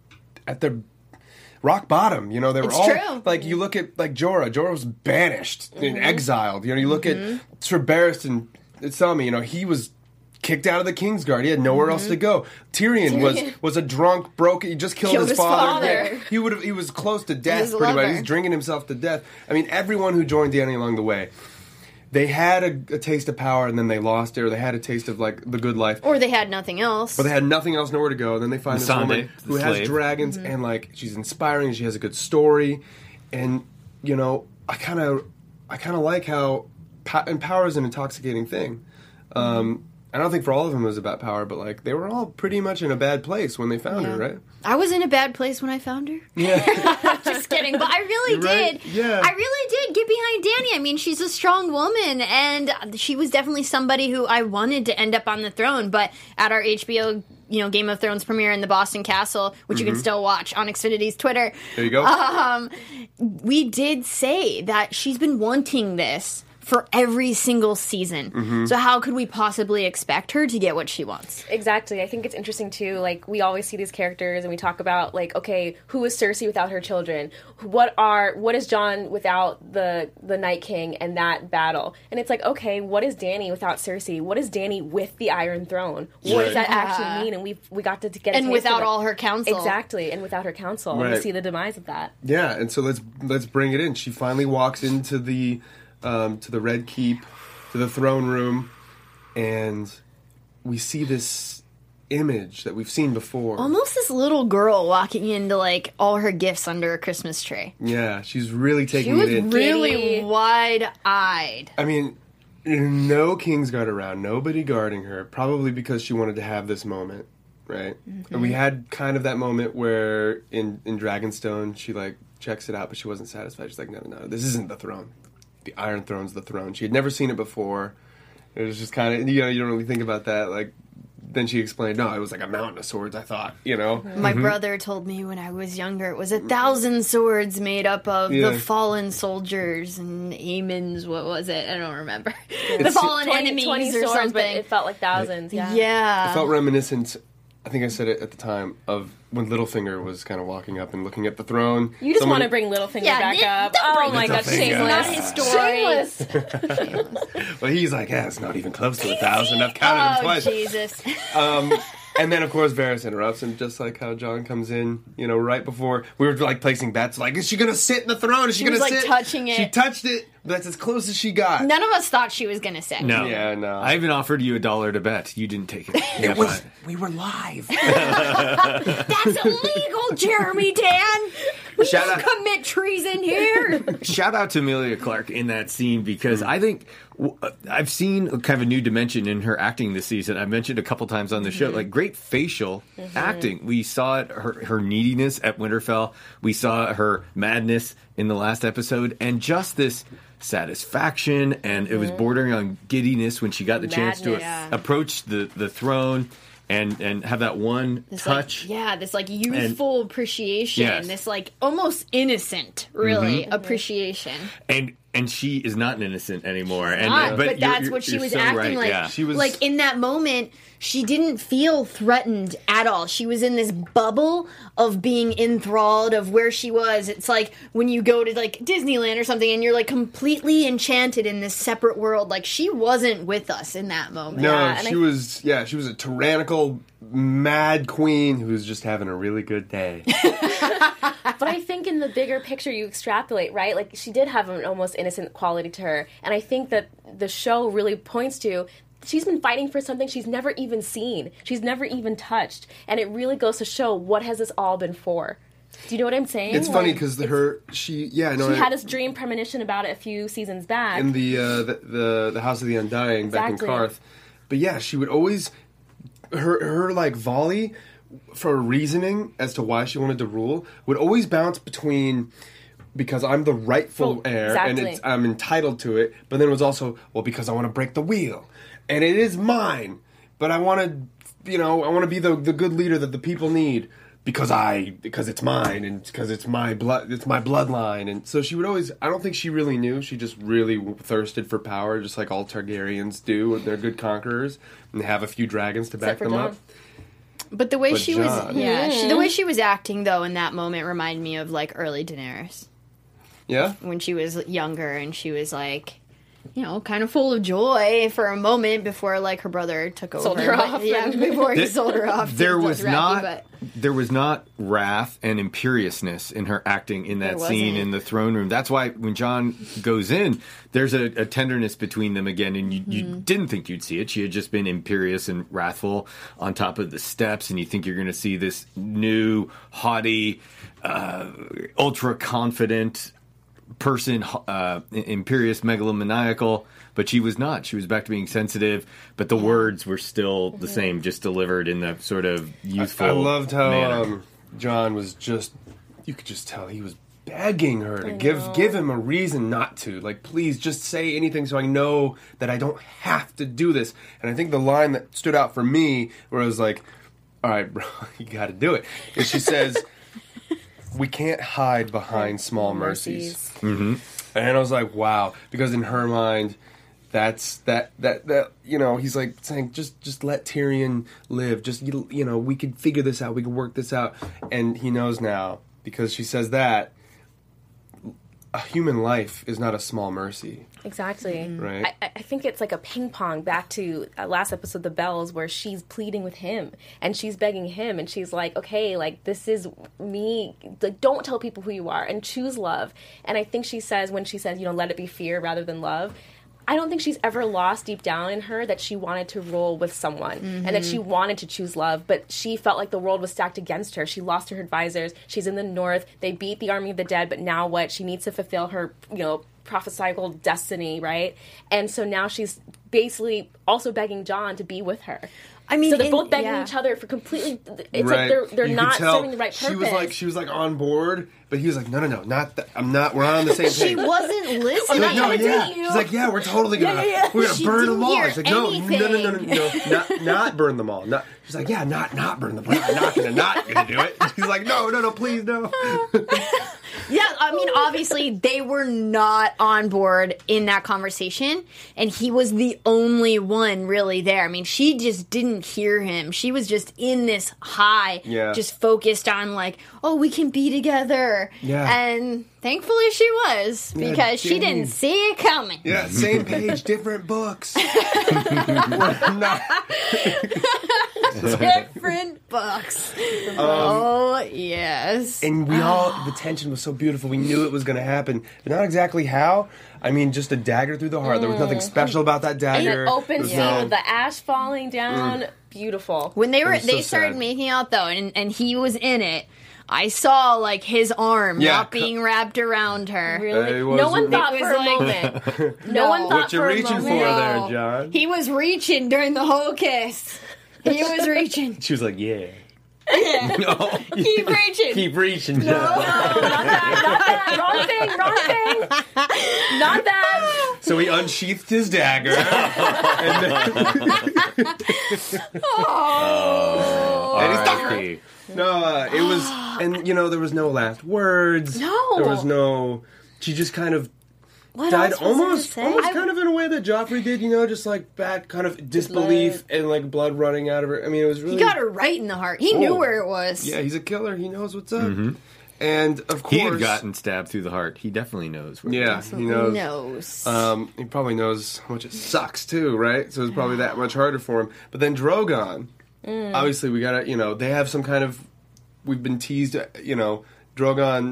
A: the rock bottom. They were all
D: true.
A: Like you look at like Jorah. Jorah was banished and exiled. You look at Sir Barristan Selmy, he was kicked out of the Kingsguard. He had nowhere else to go. Tyrion was a drunk, broke. He just killed his father. He was close to death pretty much. He's drinking himself to death. I mean, everyone who joined Dany along the way, they had a taste of power and then they lost it, or they had a taste of like the good life,
D: or they had nothing else.
A: But they had nothing else, nowhere to go. And then they find this woman who has
C: slave.
A: dragons and like she's inspiring. She has a good story, and I kind of like how and power is an intoxicating thing. I don't think for all of them it was about power, but like they were all pretty much in a bad place when they found her, right?
D: I was in a bad place when I found her.
A: Yeah.
D: Just kidding. But I really did.
A: Yeah.
D: I really did get behind Dany. I mean, she's a strong woman, and she was definitely somebody who I wanted to end up on the throne. But at our HBO, Game of Thrones premiere in the Boston Castle, which you can still watch on Xfinity's Twitter.
A: There you go.
D: We did say that she's been wanting this for every single season. So how could we possibly expect her to get what she wants?
F: Exactly. I think it's interesting, too. Like, we always see these characters and we talk about, like, okay, who is Cersei without her children? What is Jon without the Night King and that battle? And it's like, okay, what is Dany without Cersei? What is Dany with the Iron Throne? What does that actually mean? And we got to get a
D: and without all her counsel.
F: Exactly. And without her counsel.
A: Right.
F: And we see the demise of that.
A: Yeah, and so let's bring it in. She finally walks into the Red Keep, to the throne room, and we see this image that we've seen before.
D: Almost this little girl walking into like all her gifts under a Christmas tree.
A: Yeah, she's really taking
D: She was
A: it in.
D: really wide-eyed.
A: I mean, no Kingsguard around, nobody guarding her, probably because she wanted to have this moment, right? And we had kind of that moment where in Dragonstone, she like checks it out, but she wasn't satisfied. She's like, no, this isn't the throne. The Iron Throne's the throne. She had never seen it before. It was just kind of, you don't really think about that. Like, then she explained, no, it was like a mountain of swords, I thought,
D: My brother told me when I was younger it was 1,000 swords made up of the fallen soldiers and Aemon's, what was it? I don't remember. The fallen enemies
F: 20
D: or
F: swords,
D: something.
F: but it felt like thousands,
A: It felt reminiscent, I think I said it at the time, of when Littlefinger was kind of walking up and looking at the throne.
F: You just want to bring Littlefinger back up. Oh my god, shameless.
D: Not his story.
A: Well, he's like, it's not even close to 1,000. I've counted them twice.
D: Jesus.
A: And then, of course, Varys interrupts, and just like how Jon comes in, right before we were like placing bets, like, is she gonna sit in the throne? Is she gonna
D: was,
A: sit?
D: touching it.
A: She touched it. That's as close as she got.
D: None of us thought she was gonna sit.
C: No.
A: Yeah, no.
C: I even offered you $1 to bet. You didn't take it.
A: We were live.
D: That's illegal, Jeremy Dan. We
C: Shout
D: don't
C: out-
D: commit treason here.
C: Shout out to Emilia Clarke in that scene because I think I've seen kind of a new dimension in her acting this season. I've mentioned a couple times on the show, like great facial acting. We saw it, her neediness at Winterfell. We saw her madness in the last episode, and just this satisfaction, and it was bordering on giddiness when she got the chance to
F: Madness.
C: approach the throne and have that one
D: This,
C: touch.
D: this youthful appreciation,
C: Yes.
D: this almost innocent, really appreciation.
C: And she is not an innocent anymore. And
D: Not, but
C: you're-
D: that's
C: you're-
D: what she
C: you're
D: was
C: so
D: acting
C: right,
D: like.
C: yeah.
A: She was
D: Like in that moment, she didn't feel threatened at all. She was in this bubble of being enthralled of where she was. It's like when you go to like Disneyland or something and you're like completely enchanted in this separate world. Like she wasn't with us in that moment.
A: No,
F: and
A: she was a tyrannical, mad queen who was just having a really good day.
F: But I think in the bigger picture, you extrapolate, right? Like, she did have an almost innocent quality to her. And I think that the show really points to she's been fighting for something she's never even seen. She's never even touched. And it really goes to show what has this all been for. Do you know what I'm saying?
A: It's funny because she
F: had this dream premonition about it a few seasons back.
A: in the House of the Undying back in
F: Exactly.
A: Karth. But yeah, she would always her like volley for reasoning as to why she wanted to rule would always bounce between because I'm the rightful heir and
F: exactly.
A: I'm entitled to it, but then it was also because I want to break the wheel and it is mine, but I want to I want to be the good leader that the people need. Because it's mine and because it's my bloodline, and so she would always. I don't think she really knew. She just really thirsted for power, just like all Targaryens do. They're good conquerors and they have a few dragons to back
F: for
A: them
F: Jon.
A: up.
D: But the way
A: But
D: she
A: Jon.
D: was, the way she was acting though in that moment reminded me of like early Daenerys
A: Yeah,
D: when she was younger and she was like, kind of full of joy for a moment before like her brother took over.
F: Sold her
D: But,
F: off.
D: Yeah, before he sold her off. to
C: There was
D: Dothraki,
C: not
D: but-
C: there was not wrath and imperiousness in her acting in that
D: There
C: scene
D: wasn't.
C: in the throne room. That's why when Jon goes in, there's a tenderness between them again, and you didn't think you'd see it. She had just been imperious and wrathful on top of the steps, and you think you're going to see this new, haughty, ultra confident person, imperious, megalomaniacal, but she was not. She was back to being sensitive, but the words were still the same, just delivered in the sort of youthful
A: I loved
C: manner.
A: how Jon was just. You could just tell he was begging her to give him a reason not to. Like, please, just say anything so I know that I don't have to do this. And I think the line that stood out for me, where I was like, "All right, bro, you got to do it," is she says. We can't hide behind small mercies. And I was like, wow. Because in her mind, that's that he's like saying, just let Tyrion live. Just, we could figure this out. We could work this out. And he knows now, because she says that, a human life is not a small mercy.
F: Exactly.
A: Right.
F: I think it's like a ping pong back to last episode, The Bells, where she's pleading with him and she's begging him and she's like, okay, like this is me. Like, don't tell people who you are and choose love. And I think she says, when she says, let it be fear rather than love, I don't think she's ever lost deep down in her that she wanted to roll with someone and that she wanted to choose love, but she felt like the world was stacked against her. She lost her advisors. She's in the north. They beat the army of the dead, but now what? She needs to fulfill her, prophesical destiny, right? And so now she's basically also begging Jon to be with her.
D: I mean,
F: so they're both begging each other for completely. It's like they're
A: You
F: not
A: could tell
F: serving the right purpose.
A: She was like on board, but he was like, no, not that. I'm not. We're not on the same page.
D: She wasn't listening.
A: Like, no,
F: I
A: yeah.
F: did.
A: She's like, yeah, we're totally gonna, we're gonna
D: She
A: burn
D: didn't
A: them all.
D: hear
A: It's like, no,
D: anything.
A: not burn them all. Not. She's like, yeah, not burn them. We're not gonna do it. She's like, no, please, no.
D: Yeah, I mean, obviously, they were not on board in that conversation, and he was the only one really there. I mean, she just didn't hear him. She was just in this high, just focused on, like, oh, we can be together.
A: Yeah.
D: And thankfully she was, because she didn't see it coming.
A: Yeah, same page, different books. We're not.
D: Different books. Oh, yes.
A: And we all, the tension was so beautiful. We knew it was going to happen, but not exactly how. I mean, just a dagger through the heart. There was nothing special about that
F: And
A: dagger.
F: an open
A: There was
F: scene
A: no-
F: with the ash falling down. Beautiful.
D: When they
A: was so
D: started
A: sad.
D: making out though, and he was in it, I saw like his arm
A: Yeah,
D: not being wrapped around her.
F: Really?
A: It was-
F: No one thought
D: It
F: for
D: was
F: a
D: like-
F: moment. No one thought
A: What you
F: for a
A: reaching for
F: moment.
A: there,
D: No.
A: John?
D: He was reaching during the whole kiss. He was reaching.
A: She was like, yeah.
D: Keep reaching.
A: Keep reaching.
F: Not that. Wrong thing. Not that.
A: So he unsheathed his dagger. and then, and he stuck her.
C: R.I.P.
A: No, it was, and there was no last words.
D: No.
A: There was no, she just kind of
D: What
A: died
D: else was there to
A: almost
D: say?
A: kind of in a way that Joffrey did, just like back kind of disbelief and like blood running out of her. I mean, it was really.
D: He got her right in the heart. He knew where it was.
A: Yeah, he's a killer. He knows what's up. And of course.
C: He had gotten stabbed through the heart. He definitely knows. Where
A: Yeah, he knows.
D: Knows.
A: He probably knows how much it sucks too, right? So it's probably that much harder for him. But then Drogon, obviously we gotta, they have some kind of, we've been teased, Drogon.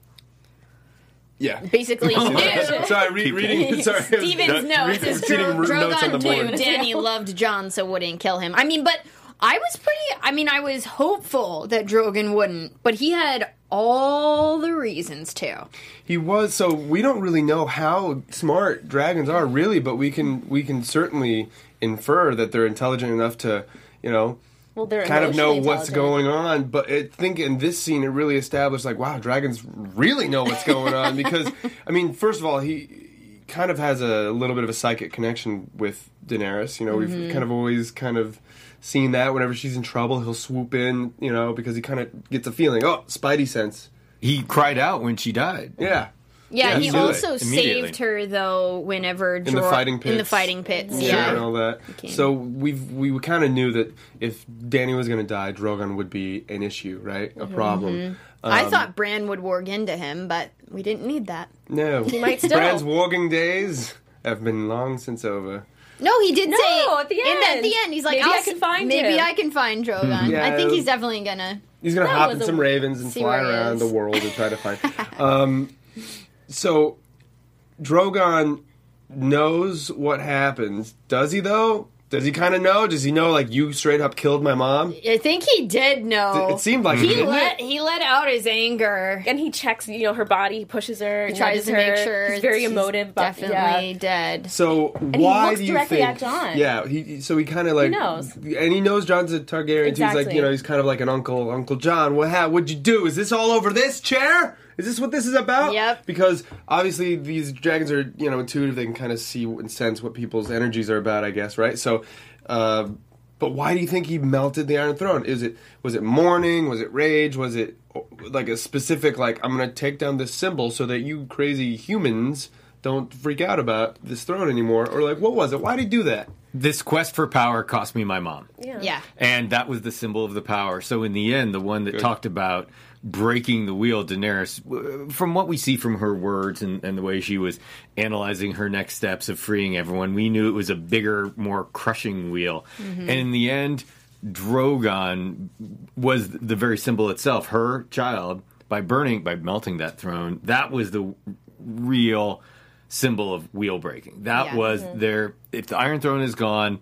A: Yeah.
D: Basically, he knew.
A: Sorry, reading. Sorry,
D: Steven's notes is
A: reading notes on the
D: Drogon
A: board.
D: knew Danny loved Jon, so wouldn't kill him. I mean, but I was hopeful that Drogon wouldn't, but he had all the reasons to.
A: He was, so we don't really know how smart dragons are, really, but we can certainly infer that they're intelligent enough to,
F: Well, they're
A: kind of know
F: emotionally
A: what's
F: intelligent.
A: going on. But I think in this scene, it really established, like, wow, dragons really know what's going on. Because, I mean, first of all, he kind of has a little bit of a psychic connection with Daenerys. We've kind of always seen that whenever she's in trouble, he'll swoop in, because he kind of gets a feeling, Spidey sense.
C: He cried out when she died.
A: Yeah.
D: Yeah, he
C: do it
D: also
C: immediately.
D: saved her though. Whenever
A: In the fighting pits.
D: in the fighting pits,
A: Sure,
D: yeah.
A: and all that. So we kind of knew that if Danny was going to die, Drogon would be an issue, right? A problem.
D: I thought Bran would warg into him, but we didn't need that.
A: No.
F: He might still.
A: Bran's warging days have been long since over.
D: No, he did
F: No,
D: say
F: at the
D: At
F: end.
D: the end, he's like,
F: Maybe I can find
D: maybe
F: him."
D: I can find Drogon.
A: Yeah.
D: I think he's definitely gonna.
A: He's going to
F: That
A: hop
F: was
A: in
F: a-
A: some ravens and
D: see
A: fly
D: where he
A: around
D: is.
A: the world and try to find. So Drogon knows what happens. Does he, though? Does he kind of know? Does he know, like, you straight up killed my mom?
D: I think he did know.
A: It seemed like
D: he
A: didn't
D: he let out his anger.
F: And he checks, her body. He pushes her.
D: He tries
F: nudges
D: to
F: her.
D: make sure
F: He's very
D: she's
F: emotive. But,
D: definitely
F: yeah.
D: dead.
A: So
F: he
A: why
F: looks
A: do you
F: directly
A: think?
F: at Jon.
A: Yeah, he kind of like
F: knows.
A: and he knows Jon's a Targaryen.
F: Exactly.
A: Too. He's like he's kind of like an Uncle Jon. What'd you do? Is this all over this chair? Is this what this is about?
D: Yep.
A: Because obviously these dragons are intuitive. They can kind of see and sense what people's energies are about. I guess right. So. But why do you think he melted the Iron Throne? Was it mourning? Was it rage? Was it like a specific I'm going to take down this symbol so that you crazy humans don't freak out about this throne anymore? Or what was it? Why did he do that?
C: This quest for power cost me my mom.
D: Yeah.
C: And that was the symbol of the power. So in the end, the one that talked about breaking the wheel, Daenerys, from what we see from her words and the way she was analyzing her next steps of freeing everyone, we knew it was a bigger, more crushing wheel. And in the end, Drogon was the very symbol itself. Her child, by melting that throne, that was the real symbol of wheel breaking. That was if the Iron Throne is gone,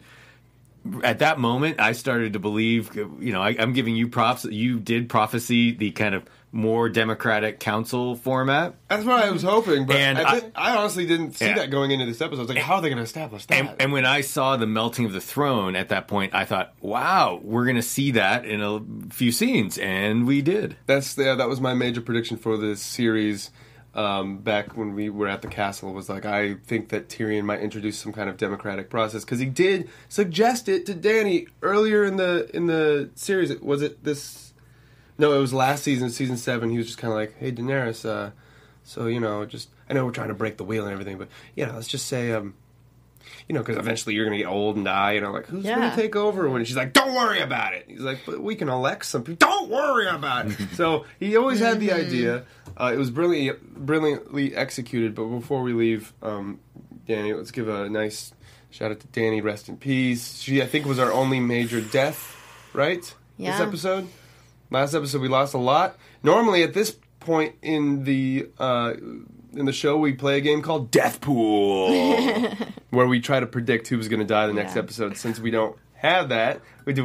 C: at that moment, I started to believe, I'm giving you props. You did prophecy the kind of more democratic council format.
A: That's what I was hoping, but
C: And
A: I honestly didn't see
C: Yeah.
A: that going into this episode. I was like, how are they going to establish that?
C: And when I saw the melting of the throne at that point, I thought, wow, we're going to see that in a few scenes. And we did.
A: That was my major prediction for this series. Back when we were at the castle, was I think that Tyrion might introduce some kind of democratic process because he did suggest it to Dany earlier in the series. Was it this? No, it was last season, season 7. He was just kind of like, "Hey, Daenerys, so just I know we're trying to break the wheel and everything, but let's just say because eventually you're going to get old and die, who's going to take over when?" She's like, "Don't worry about it." He's like, "But we can elect some people." Don't worry about it. So he always had the idea. It was brilliantly executed. But before we leave, Dany, let's give a nice shout out to Dany. Rest in peace. She, I think, was our only major death right?
D: Yeah.
A: This episode. Last episode we lost a lot. Normally at this point in the show we play a game called Death Pool, where we try to predict who's going to die the next episode. Since we don't have that, was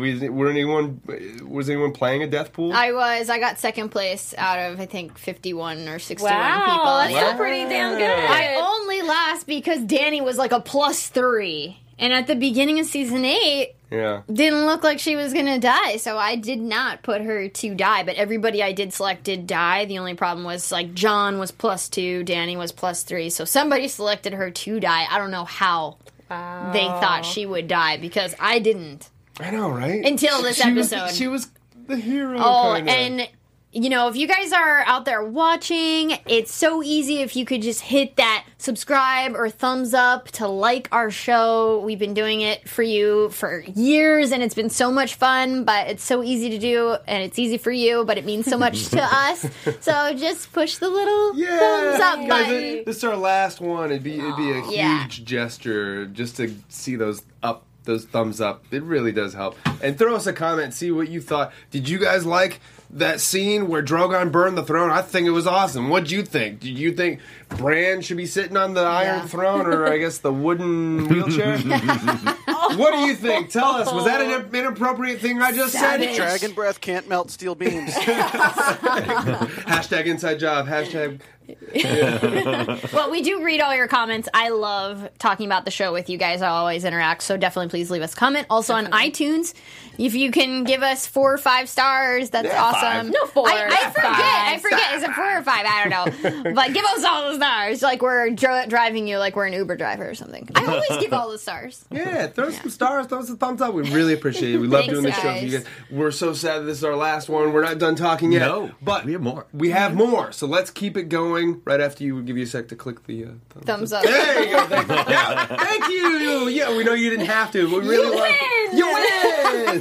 A: anyone playing a Death Pool?
D: I got second place out of, I think, 51 or 61
F: Wow,
D: people.
F: that's
D: Yeah.
F: still pretty damn good.
D: I only lost because Danny was like a +3. And at the beginning of season 8,
A: Yeah.
D: didn't look like she was going to die. So I did not put her to die. But everybody I did select did die. The only problem was, like, John was +2, Danny was +3. So somebody selected her to die. I don't know how they thought she would die because I didn't.
A: I know, right?
D: Until this episode.
A: She was the hero.
D: Oh,
A: kinda.
D: and you know, if you guys are out there watching, it's so easy if you could just hit that subscribe or thumbs up to like our show. We've been doing it for you for years, and it's been so much fun, but it's so easy to do, and it's easy for you, but it means so much to us. So just push the little thumbs up
A: Guys,
D: button.
A: this is our last one. It'd be a
D: Yeah.
A: huge gesture just to see those thumbs up. It really does help. And throw us a comment, see what you thought. Did you guys like that scene where Drogon burned the throne? I think it was awesome. What'd you think? Did you think Bran should be sitting on the Iron Throne, or I guess the wooden wheelchair? What do you think? Tell us. Was that an inappropriate thing I just said?
E: Dragon breath can't melt steel beams.
A: Hashtag inside job. Hashtag.
D: Well, we do read all your comments. I love talking about the show with you guys. I always interact, so definitely please leave us a comment. Also on iTunes, if you can give us 4 or 5 stars, that's awesome.
F: No, 4.
D: I forget. Is it 4 or 5? I don't know. But give us all the stars, like we're driving you, like we're an Uber driver or something. I always give all the stars.
A: Yeah, throw some stars, throw some thumbs up. We really appreciate it. We love
D: Thanks,
A: doing this show for you
D: guys.
A: guys. We're so sad that this is our last one. We're not done talking yet.
C: No,
A: but
C: we have more.
A: We have more. So let's keep it going. Right after you, we'll give you a sec to click the
D: Thumbs up.
A: There you go. Thank you. Yeah, we know you didn't have to. But we really you win.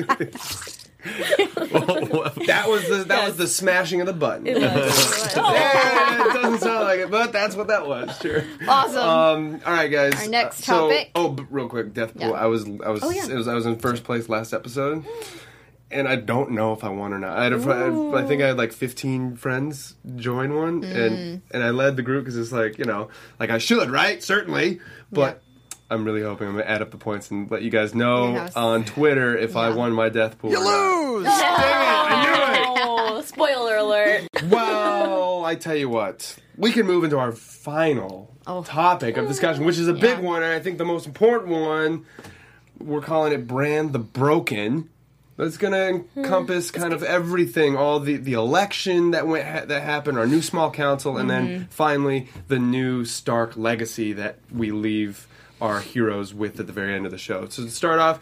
A: That was the smashing of the button.
F: It was.
A: Yeah, it doesn't sound like it, but that's what that was. Sure.
D: Awesome.
A: All right, guys.
D: Our next topic.
A: But real quick, Death Pool.
D: Yeah.
A: I was in first place last episode, and I don't know if I won or not. I think I had like 15 friends join one, and I led the group because it's like, you know, like I should, right? Certainly, but. I'm really hoping I'm going to add up the points and let you guys know on Twitter if I won my Death Pool.
E: You lose!
A: Dang it, I knew it!
F: Oh, spoiler alert.
A: Well, I tell you what. We can move into our final topic of discussion, which is a big one, and I think the most important one. We're calling it Bran the Broken. It's going to encompass kind of everything, all the election that happened, our new small council, and then finally the new Stark legacy that we leave our heroes with at the very end of the show. So to start off,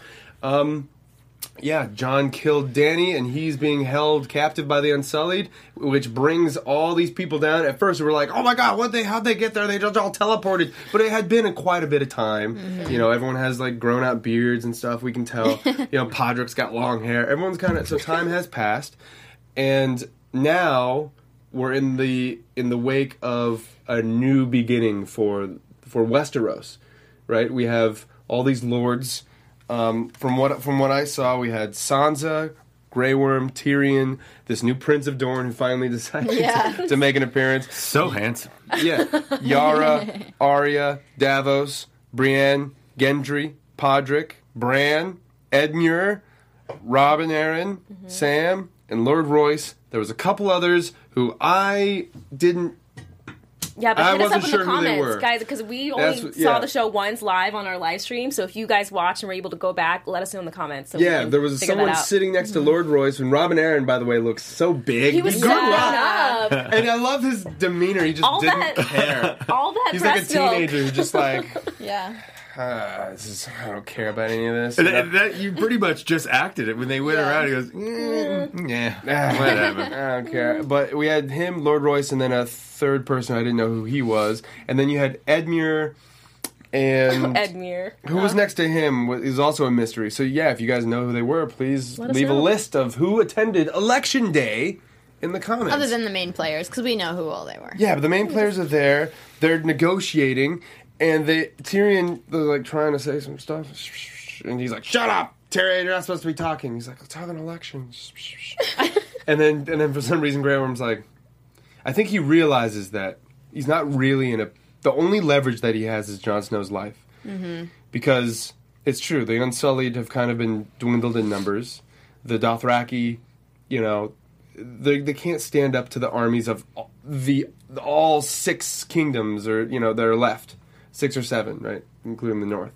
A: Jon killed Dany, and he's being held captive by the Unsullied, which brings all these people down. At first, we were like, "Oh my God, how'd they get there? They just all teleported." But it had been quite a bit of time. You know, everyone has like grown out beards and stuff. We can tell. You know, Podrick's got long hair. Everyone's so time has passed, and now we're in the wake of a new beginning for Westeros. Right, we have all these lords. From what I saw, we had Sansa, Grey Worm, Tyrion, this new Prince of Dorne who finally decided to make an appearance.
C: So handsome.
A: Yeah, Yara, Arya, Davos, Brienne, Gendry, Podrick, Bran, Edmure, Robin Arryn, Sam, and Lord Royce. There was a couple others who I didn't.
F: Yeah, but
A: I
F: hit us up
A: wasn't
F: in
A: sure
F: the
A: who they
F: comments,
A: were.
F: guys, because we
A: That's
F: only
A: what-
F: saw
A: yeah.
F: the show once live on our live stream. So if you guys watched and were able to go back, let us know in the comments. So we
A: Yeah,
F: can
A: there was
F: figure
A: someone
F: that out.
A: sitting next to Lord Royce, and Robin Arryn, by the way, looks so big.
F: He was
A: grew
F: so
A: up.
F: up.
A: And I love his demeanor. He just
F: All
A: didn't
F: that-
A: care.
F: All that
A: He's like a
F: breast milk.
A: teenager who's just like,
D: Yeah.
A: I don't care about any of this.
C: That you pretty much just acted it when they went around. He goes, whatever.
A: I don't care. But we had him, Lord Royce, and then a third person I didn't know who he was. And then you had Edmure and
F: Edmure.
A: who was next to him is also a mystery. So yeah, if you guys know who they were, please
F: Let us
A: leave a
F: know.
A: list of who attended Election Day in the comments.
D: Other than the main players, because we know who all they were.
A: Yeah, but the main players are there. They're negotiating, and Tyrion, they're like trying to say some stuff, and he's like, "Shut up! Tyrion, you're not supposed to be talking. He's like, let's have an election. and then for some reason, Grey Worm's like, I think he realizes that he's not really the only leverage that he has is Jon Snow's life. Mm-hmm. Because it's true, the Unsullied have kind of been dwindled in numbers. The Dothraki, they can't stand up to the armies of all 6 kingdoms, or that are left, 6 or 7, right, including the north.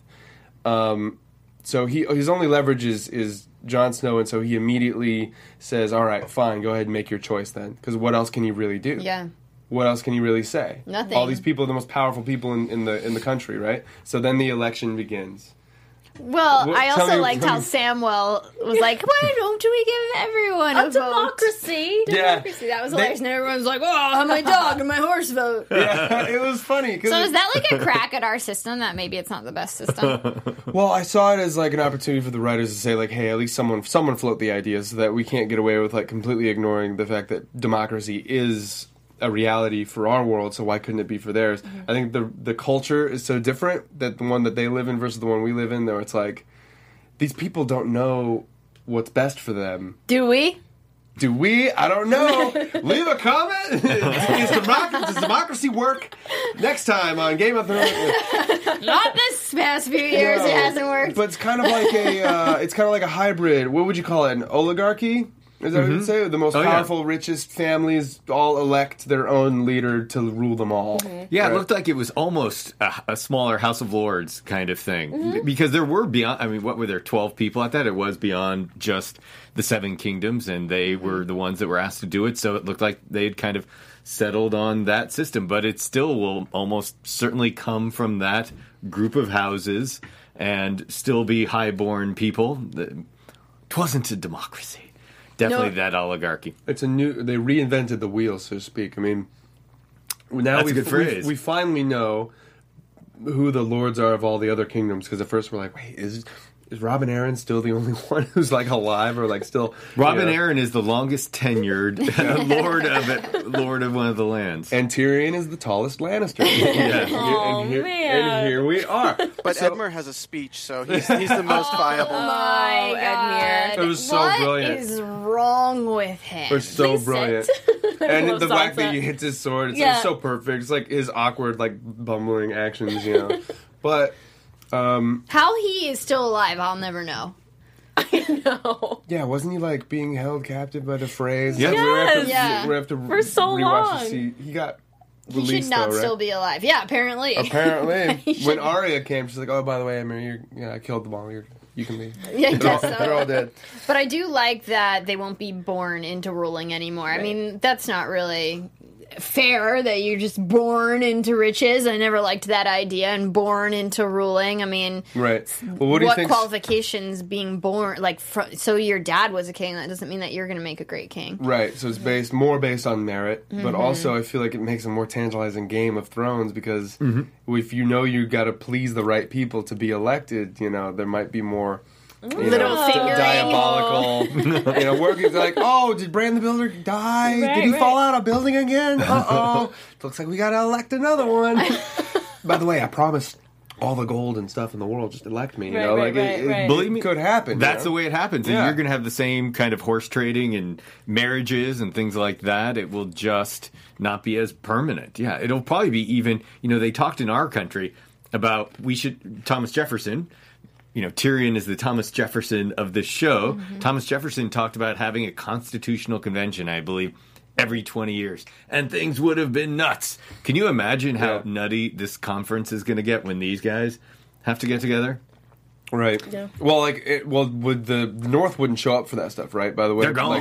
A: So his only leverage is Jon Snow, and so he immediately says, "All right, fine, go ahead and make your choice then." Because what else can he really do?
D: Yeah.
A: What else can he really say?
D: Nothing.
A: All these people are the most powerful people in the country, right? So then the election begins.
D: Well, I
A: tell
D: also
A: me-
D: liked how Samwell was like, why don't we give everyone a vote?
F: Democracy.
A: Yeah.
D: That was hilarious, and everyone's like, oh, how my dog and my horse vote.
A: Yeah, it was funny.
D: So is that like a crack at our system that maybe it's not the best system?
A: Well, I saw it as like an opportunity for the writers to say, like, hey, at least someone float the idea so that we can't get away with like completely ignoring the fact that democracy is a reality for our world, so why couldn't it be for theirs? I think the culture is so different, that the one that they live in versus the one we live in, though it's like, these people don't know what's best for them.
D: Do we?
A: Do we? I don't know. Leave a comment. Does democracy work? Next time on Game of Thrones.
D: Not this past few years, it hasn't worked.
A: But it's kind of like a hybrid. What would you call it? An oligarchy? Is that what you'd say? The most powerful, richest families all elect their own leader to rule them all.
C: Yeah,
A: Right.
C: it looked like it was almost a smaller House of Lords kind of thing. Because there were what were there, 12 people at that? It was beyond just the 7 kingdoms, and they were the ones that were asked to do it, so it looked like they'd kind of settled on that system. But it still will almost certainly come from that group of houses and still be high-born people. It wasn't a democracy. Definitely that oligarchy.
A: They reinvented the wheel, so to speak. I mean, now
C: That's a good phrase.
A: We finally know who the lords are of all the other kingdoms, because at first we're like, wait, is Robin Arryn still the only one who's like alive, or like still?
C: Robin Arryn is the longest tenured lord of one of the lands.
A: And Tyrion is the tallest Lannister. And here we are.
E: But Edmure has a speech, so he's the most viable.
D: My God.
A: It was so brilliant.
D: What is wrong with him?
A: It was so brilliant. And
F: Love
A: the fact that
F: Sansa.
A: he hits his sword, it's so perfect. It's like his awkward, like, bumbling actions, But,
D: How he is still alive, I'll never know.
F: No.
A: yeah, wasn't he, like, being held captive by the Freys?
C: Yes.
A: We're gonna have to,
D: Yeah.
A: we're gonna have to
F: For so
A: rewatch
F: long.
A: to see. He got
D: He
A: released,
D: should not
A: though, right?
D: still be alive. Yeah, apparently.
A: Apparently.
D: He
A: When
D: should-
A: Arya came, she's like, oh, by the way, I killed them all. You can leave.
D: Yeah, I guess so.
A: They're all dead.
D: But I do like that they won't be born into ruling anymore. I mean, that's not really fair that you're just born into riches. I never liked that idea, and born into ruling. I mean,
A: Right. Well, what do you think?
D: qualifications being born, like, so your dad was a king, that doesn't mean that you're going to make a great king.
A: Right, so it's more based on merit,
D: Mm-hmm.
A: but also I feel like it makes a more tantalizing Game of Thrones, because if you got to please the right people to be elected, there might be more
D: Little fingering.
A: diabolical, working. Like, oh, did Bran the Builder die?
F: Right,
A: did he
F: right.
A: fall out of a building again? Uh-oh. Looks like we got to elect another one. By the way, I promised all the gold and stuff in the world, just elect me.
F: Right.
C: Believe me,
A: could happen.
C: That's the way it happens.
A: Yeah.
C: And you're going to have the same kind of horse trading and marriages and things like that. It will just not be as permanent. Yeah, it'll probably be even, they talked in our country about Thomas Jefferson, Tyrion is the Thomas Jefferson of this show.
D: Mm-hmm.
C: Thomas Jefferson talked about having a constitutional convention, I believe, every 20 years. And things would have been nuts. Can you imagine how nutty this conference is going to get when these guys have to get together?
A: Right.
F: Yeah.
A: Well, would the North wouldn't show up for that stuff, right? By the way,
C: They're gone.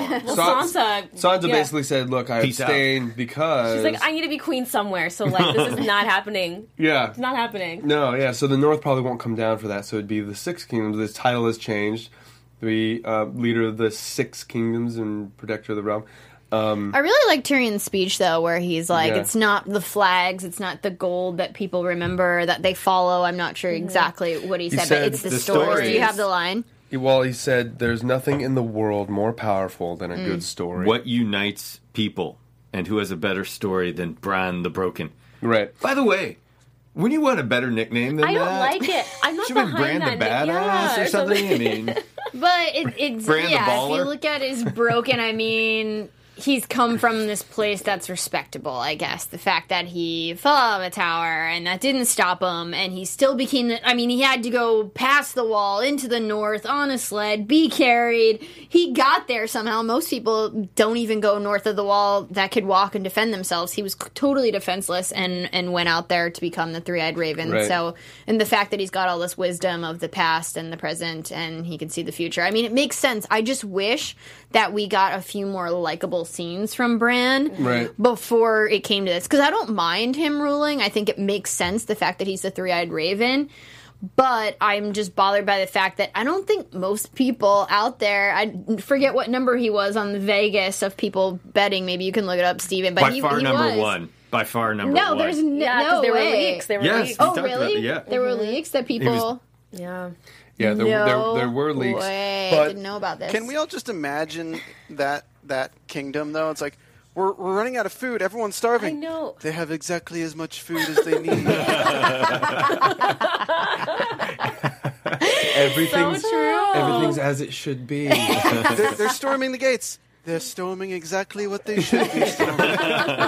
A: Sansa
F: Yeah.
A: basically said, "Look, I
C: Peace out.
A: abstained because
F: She's like, I need to be queen somewhere, so this is not happening.
A: yeah,
F: It's not happening.
A: no, yeah." So the North probably won't come down for that. So it'd be the Six Kingdoms. This title has changed. The leader of the Six Kingdoms and protector of the realm.
D: I really like Tyrion's speech, though, where he's like,
A: Yeah.
D: it's not the flags, it's not the gold that people remember, that they follow. I'm not sure exactly what he said,
A: said
D: but it's the
C: the
D: stories.
C: stories.
D: Do you have the line?
A: Well, he said, "There's nothing in the world more powerful than a good story."
C: What unites people, and who has a better story than Bran the Broken?
A: Right.
C: By the way, When you want a better nickname than
F: I
C: that?
F: don't like it. I'm not
C: Should have been
F: behind
C: Bran the
F: that.
C: Badass
F: Yeah,
C: or something. I mean,
D: But it's
C: Bran the
D: yeah. If
C: Baller?
D: you look at his broken, I mean, he's come from this place that's respectable. I guess the fact that he fell out of a tower and that didn't stop him, and he still became. I mean, he had to go past the wall into the north on a sled, be carried. He got there somehow. Most people don't even go north of the wall that could walk and defend themselves. He was totally defenseless and went out there to become the Three-Eyed Raven.
A: Right.
D: So, and the fact that he's got all this wisdom of the past and the present, and he can see the future. I mean, it makes sense. I just wish that we got a few more likable scenes from Bran
A: Right.
D: before it came to this. Because I don't mind him ruling. I think it makes sense, the fact that he's the Three-Eyed Raven. But I'm just bothered by the fact that I don't think most people out there, I forget what number he was on the Vegas of people betting. Maybe you can look it up, Steven. But
C: by far
D: he
C: number
D: was.
C: one. By far number
D: No,
C: one.
D: there's
F: Yeah,
D: no
F: because there were
D: way.
F: leaks. There were
C: Yes.
F: leaks.
C: We
D: Oh,
C: talked about
D: really?
C: that, yeah.
D: There were leaks that people...
F: Yeah.
A: Yeah,
D: No
A: there were leaks.
D: way. I
A: But
D: didn't know about this.
E: Can we all just imagine that kingdom though? It's like we're running out of food. Everyone's starving.
F: I know.
E: They have exactly as much food as they need.
A: everything's
F: So true.
A: everything's as it should be.
E: they're storming the gates. They're storming exactly what they should be storming.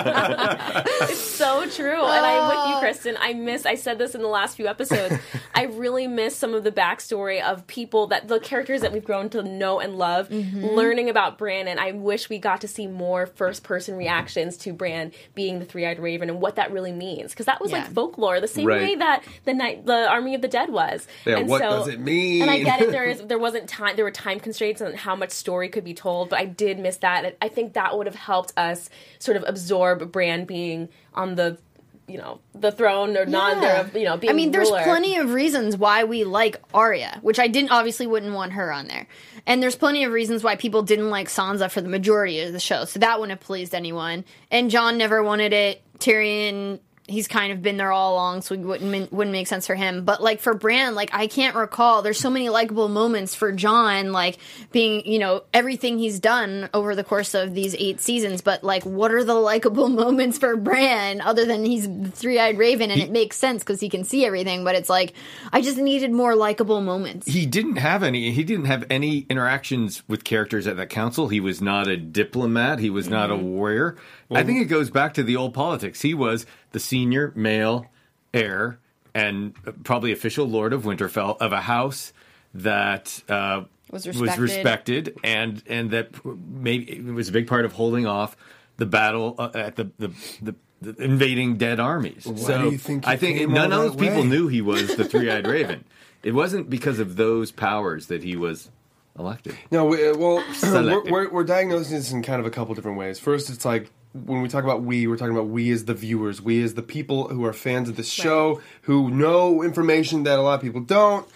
F: So true. And I'm with you, Kristen. I said this in the last few episodes. I really miss some of the backstory of people the characters that we've grown to know and love, learning about Bran. And I wish we got to see more first person reactions to Bran being the Three-Eyed Raven and what that really means. Because that was like
D: Yeah.
F: folklore, the same
A: Right.
F: way that the Army of the Dead was.
A: Yeah,
F: and
A: what does it mean?
F: And I get it. There wasn't time. There were time constraints on how much story could be told. But I did miss that. I think that would have helped us sort of absorb Bran being on the throne or not there, being
D: I mean, there's
F: ruler.
D: plenty of reasons why we like Arya, which I wouldn't want her on there. And there's plenty of reasons why people didn't like Sansa for the majority of the show, so that wouldn't have pleased anyone. And Jon never wanted it. Tyrion, he's kind of been there all along, so it wouldn't make sense for him. But, like, for Bran, like, I can't recall. There's so many likable moments for Jon, like, being, everything he's done over the course of these 8 seasons. But, like, what are the likable moments for Bran other than he's the Three-Eyed Raven? And it makes sense because he can see everything. But it's like, I just needed more likable moments.
C: He didn't have any interactions with characters at that council. He was not a diplomat. He was not a warrior. I think it goes back to the old politics. He was the senior male heir and probably official lord of Winterfell of a house that
D: Was
C: respected and that maybe it was a big part of holding off the battle at the invading dead armies.
A: Why do you think he
C: I think
A: came
C: none
A: all
C: of those
A: that
C: people
A: way?
C: knew he was the Three-Eyed Raven. It wasn't because of those powers that he was elected.
A: No, well,
C: Selected.
A: we're diagnosing this in kind of a couple different ways. First, it's like when we talk about we're talking about we as the viewers, we as the people who are fans of this show, who know information that a lot of people don't,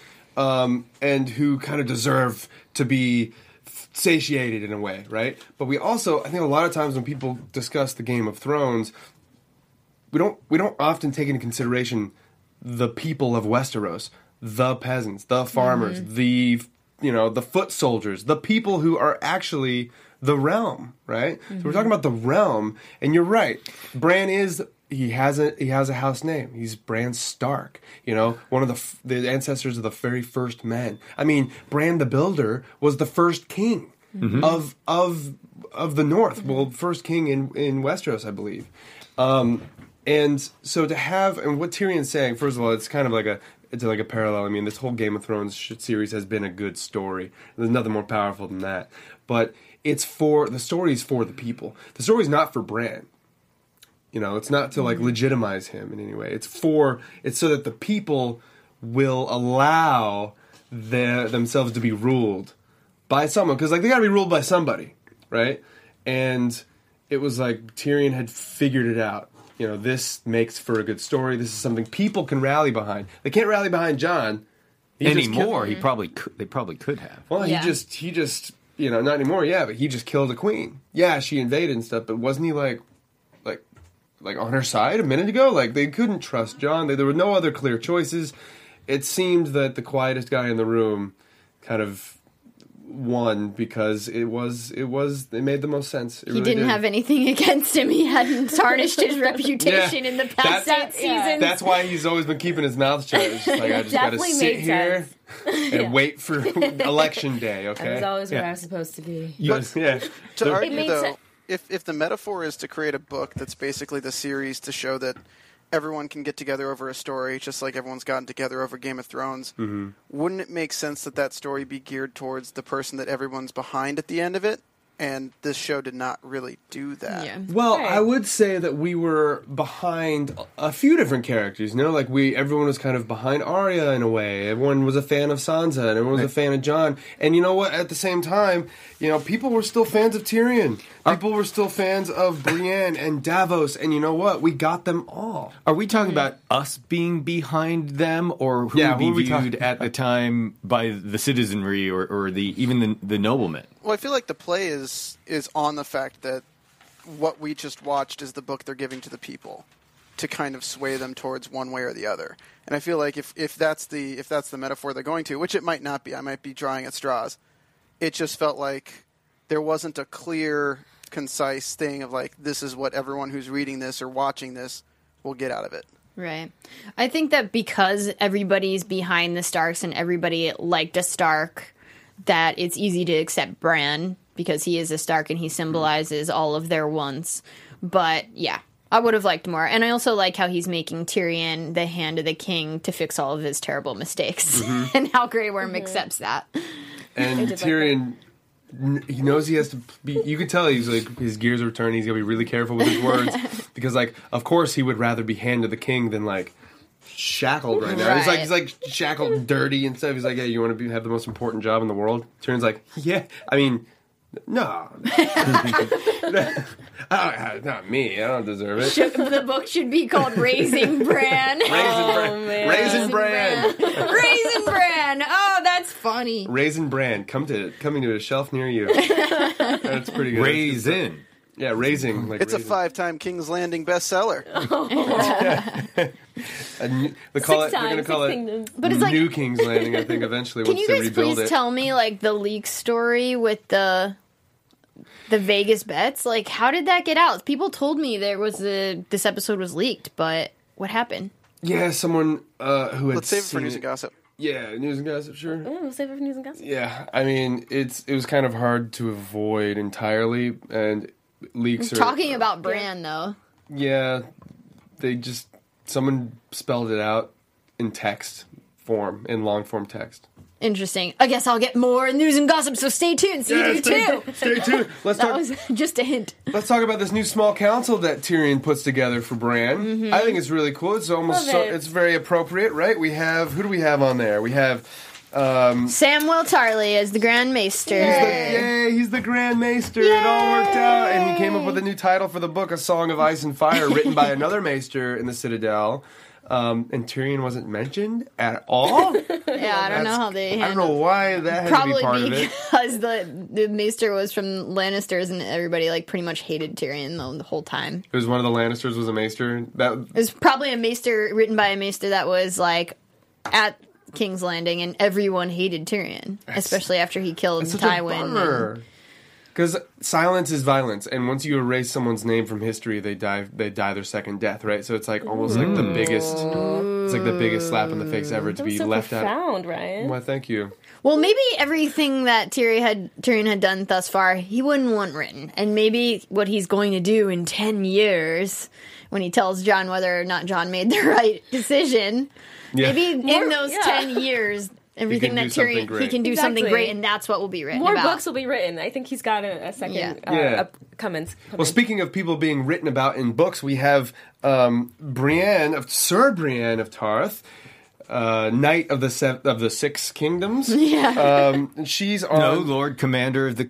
A: and who kind of deserve to be satiated in a way, right? But we also, I think a lot of times when people discuss the Game of Thrones, we don't often take into consideration the people of Westeros, the peasants, the farmers, the foot soldiers, the people who are actually the realm, right? So we're talking about the realm, and you're right. Bran he has a house name. He's Bran Stark. One of the ancestors of the very first men. I mean, Bran the Builder was the first king of the North. Well, first king in Westeros, I believe. And so to have, and what Tyrion's saying, first of all, it's kind of like a parallel. I mean, this whole Game of Thrones series has been a good story. There's nothing more powerful than that. But the story's for the people. The story's not for Bran. It's not to like legitimize him in any way. It's so that the people will allow themselves to be ruled by someone, because like they got to be ruled by somebody, right? And it was like Tyrion had figured it out. This makes for a good story. This is something people can rally behind. They can't rally behind Jon
C: Anymore, they probably could have.
A: Well,
D: Yeah.
A: he just not anymore. Yeah, but he just killed a queen. Yeah, she invaded and stuff, but wasn't he like on her side a minute ago? Like they couldn't trust Jon. There were no other clear choices. It seemed that the quietest guy in the room kind of won because it made the most sense. It
D: He
A: really
D: didn't
A: did.
D: have anything against him. He hadn't tarnished his reputation in the past 8 seasons.
A: That's why he's always been keeping his mouth shut. It's just like, I just got to
F: Definitely
A: sit
F: made
A: here and wait for election day,
F: I was
A: okay?
F: always where I was supposed to be.
A: Yeah.
E: To argue,
F: made
E: though,
F: sense.
E: if the metaphor is to create a book that's basically the series to show that everyone can get together over a story, just like everyone's gotten together over Game of Thrones, wouldn't it make sense that that story be geared towards the person that everyone's behind at the end of it? And this show did not really do that.
D: Yeah.
A: Well,
F: Right.
A: I would say that we were behind a few different characters. Like everyone was kind of behind Arya in a way. Everyone was a fan of Sansa, and everyone was a fan of Jon. And you know what? At the same time, people were still fans of Tyrion. People were still fans of Brienne and Davos. And you know what? We got them all.
C: Are we talking about us being behind them, or who
A: Yeah,
C: would
A: who are we
C: be
A: talking
C: viewed at the time by the citizenry or even the noblemen?
E: Well, I feel like the play is on the fact that what we just watched is the book they're giving to the people to kind of sway them towards one way or the other. And I feel like if that's the metaphor they're going to, which it might not be, I might be drawing at straws. It just felt like there wasn't a clear, concise thing of like, this is what everyone who's reading this or watching this will get out of it.
D: Right. I think that because everybody's behind the Starks and everybody liked a Stark, that it's easy to accept Bran because he is a Stark and he symbolizes all of their wants. But yeah, I would have liked more. And I also like how he's making Tyrion the hand of the king to fix all of his terrible mistakes and how Grey Worm accepts that.
A: And Tyrion, he knows he has to be. You could tell he's like his gears are turning. He's gonna be really careful with his words because, like, of course, he would rather be hand to the king than like shackled right now.
D: Right.
A: He's like shackled, and dirty and stuff. He's like, yeah, you want to have the most important job in the world? Tyrion's like, yeah. I mean, no, not me. I don't deserve it.
D: The book should be called Raising Bran.
A: Raisin Bran.
D: Raisin Bran. Oh, that's funny.
A: Raisin Bran. Coming to a shelf near you. That's pretty good.
C: Raisin.
A: Yeah, raising. Like
E: It's
A: raisin.
E: a 5-time King's Landing bestseller.
A: They're going to call it
F: Kingdoms.
D: But it's like,
A: New King's Landing, I think, eventually,
D: can
A: once
D: you
A: they
D: guys
A: rebuild
D: please
A: it.
D: tell me, like, the leak story with the Vegas bets? Like, how did that get out? People told me this episode was leaked, but what happened?
A: Yeah, someone who had
E: Let's save it for
A: seen
E: news and gossip.
A: Yeah, news and gossip, sure.
F: We'll save it for news and gossip.
A: Yeah, I mean, it was kind of hard to avoid entirely, and leaks are...
D: Talking about Bran, though.
A: Yeah, someone spelled it out in text form, in long-form text.
D: Interesting. I guess I'll get more news and gossip, so stay tuned. See you too.
A: Stay tuned.
D: That was just a hint.
A: Let's talk about this new small council that Tyrion puts together for Bran. I think it's really cool. It's almost
F: Love it.
A: it's very appropriate, right? Who do we have on there? We have
D: Samwell Tarly as the Grand Maester.
A: he's the Grand Maester. It all worked out, and he came up with a new title for the book, A Song of Ice and Fire, written by another Maester in the Citadel. And Tyrion wasn't mentioned at all.
D: Yeah, I don't know how they
A: I don't know why that had
D: Probably
A: to be part of it.
D: because the Maester was from Lannisters and everybody like pretty much hated Tyrion the whole time.
A: It was one of the Lannisters was a Maester. That
D: It was probably a Maester written by a Maester that was like at King's Landing and everyone hated Tyrion, especially after he killed
A: It's such
D: Tywin.
A: Because silence is violence, and once you erase someone's name from history, they die their second death, right? So it's like almost like the biggest. It's like the biggest slap in the face ever to be
F: So
A: left out.
F: profound, Ryan.
A: Well, thank you.
D: Well, maybe everything that Tyrion had done thus far, he wouldn't want written. And maybe what he's going to do in 10 years, when he tells Jon whether or not Jon made the right decision,
A: Yeah.
D: maybe in those 10 years, everything
A: do
D: that
A: something
D: Tyrion,
A: great.
D: he can do something
F: Exactly.
D: great, and that's what will be written
F: More
D: about.
F: books will be written. I think he's got a second
D: Yeah.
F: coming.
A: Well, speaking of people being written about in books, we have Sir Brienne of Tarth, Knight of the Six Kingdoms.
D: Yeah.
A: She's on.
C: No, Lord Commander of the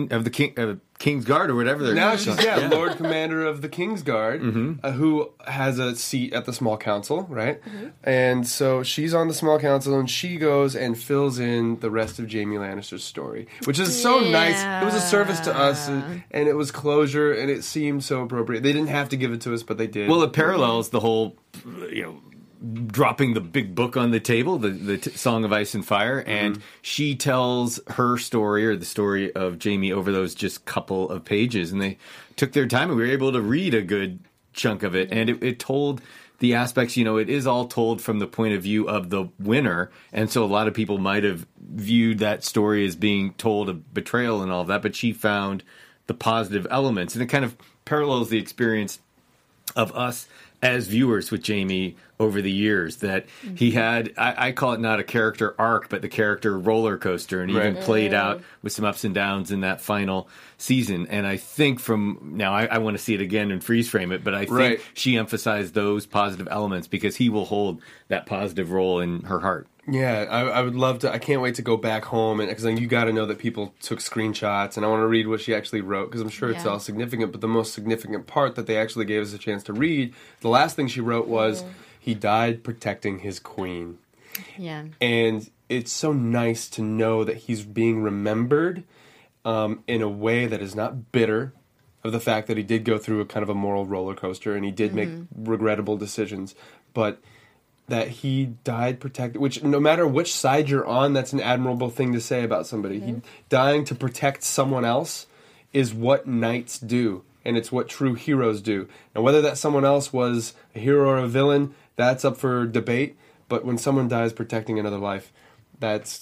C: King's Guard or whatever they're
A: Now she's Lord Commander of the King's Guard, who has a seat at the Small Council, right? And so she's on the Small Council, and she goes and fills in the rest of Jaime Lannister's story, which is so nice. It was a service to us, and it was closure, and it seemed so appropriate. They didn't have to give it to us, but they did.
C: Well, it parallels the whole, dropping the big book on the table, the Song of Ice and Fire, and she tells her story, or the story of Jaime, over those just couple of pages. And they took their time, and we were able to read a good chunk of it. And it told the aspects, it is all told from the point of view of the winner. And so a lot of people might have viewed that story as being told of betrayal and all of that, but she found the positive elements. And it kind of parallels the experience of us as viewers with Jaime over the years, that he had, I call it not a character arc, but the character roller coaster, and even played out with some ups and downs in that final season. And I think I want to see it again and freeze frame it, but I think she emphasized those positive elements because he will hold that positive role in her heart.
A: Yeah, I would love to. I can't wait to go back home, and because you got to know that people took screenshots, and I want to read what she actually wrote because I'm sure it's all significant. But the most significant part that they actually gave us a chance to read, the last thing she wrote was, "He died protecting his queen."
D: Yeah,
A: and it's so nice to know that he's being remembered in a way that is not bitter of the fact that he did go through a kind of a moral roller coaster and he did make regrettable decisions, but that he died protected, which no matter which side you're on, that's an admirable thing to say about somebody. He dying to protect someone else is what knights do, and it's what true heroes do. Now, whether that someone else was a hero or a villain, that's up for debate, but when someone dies protecting another life, that's,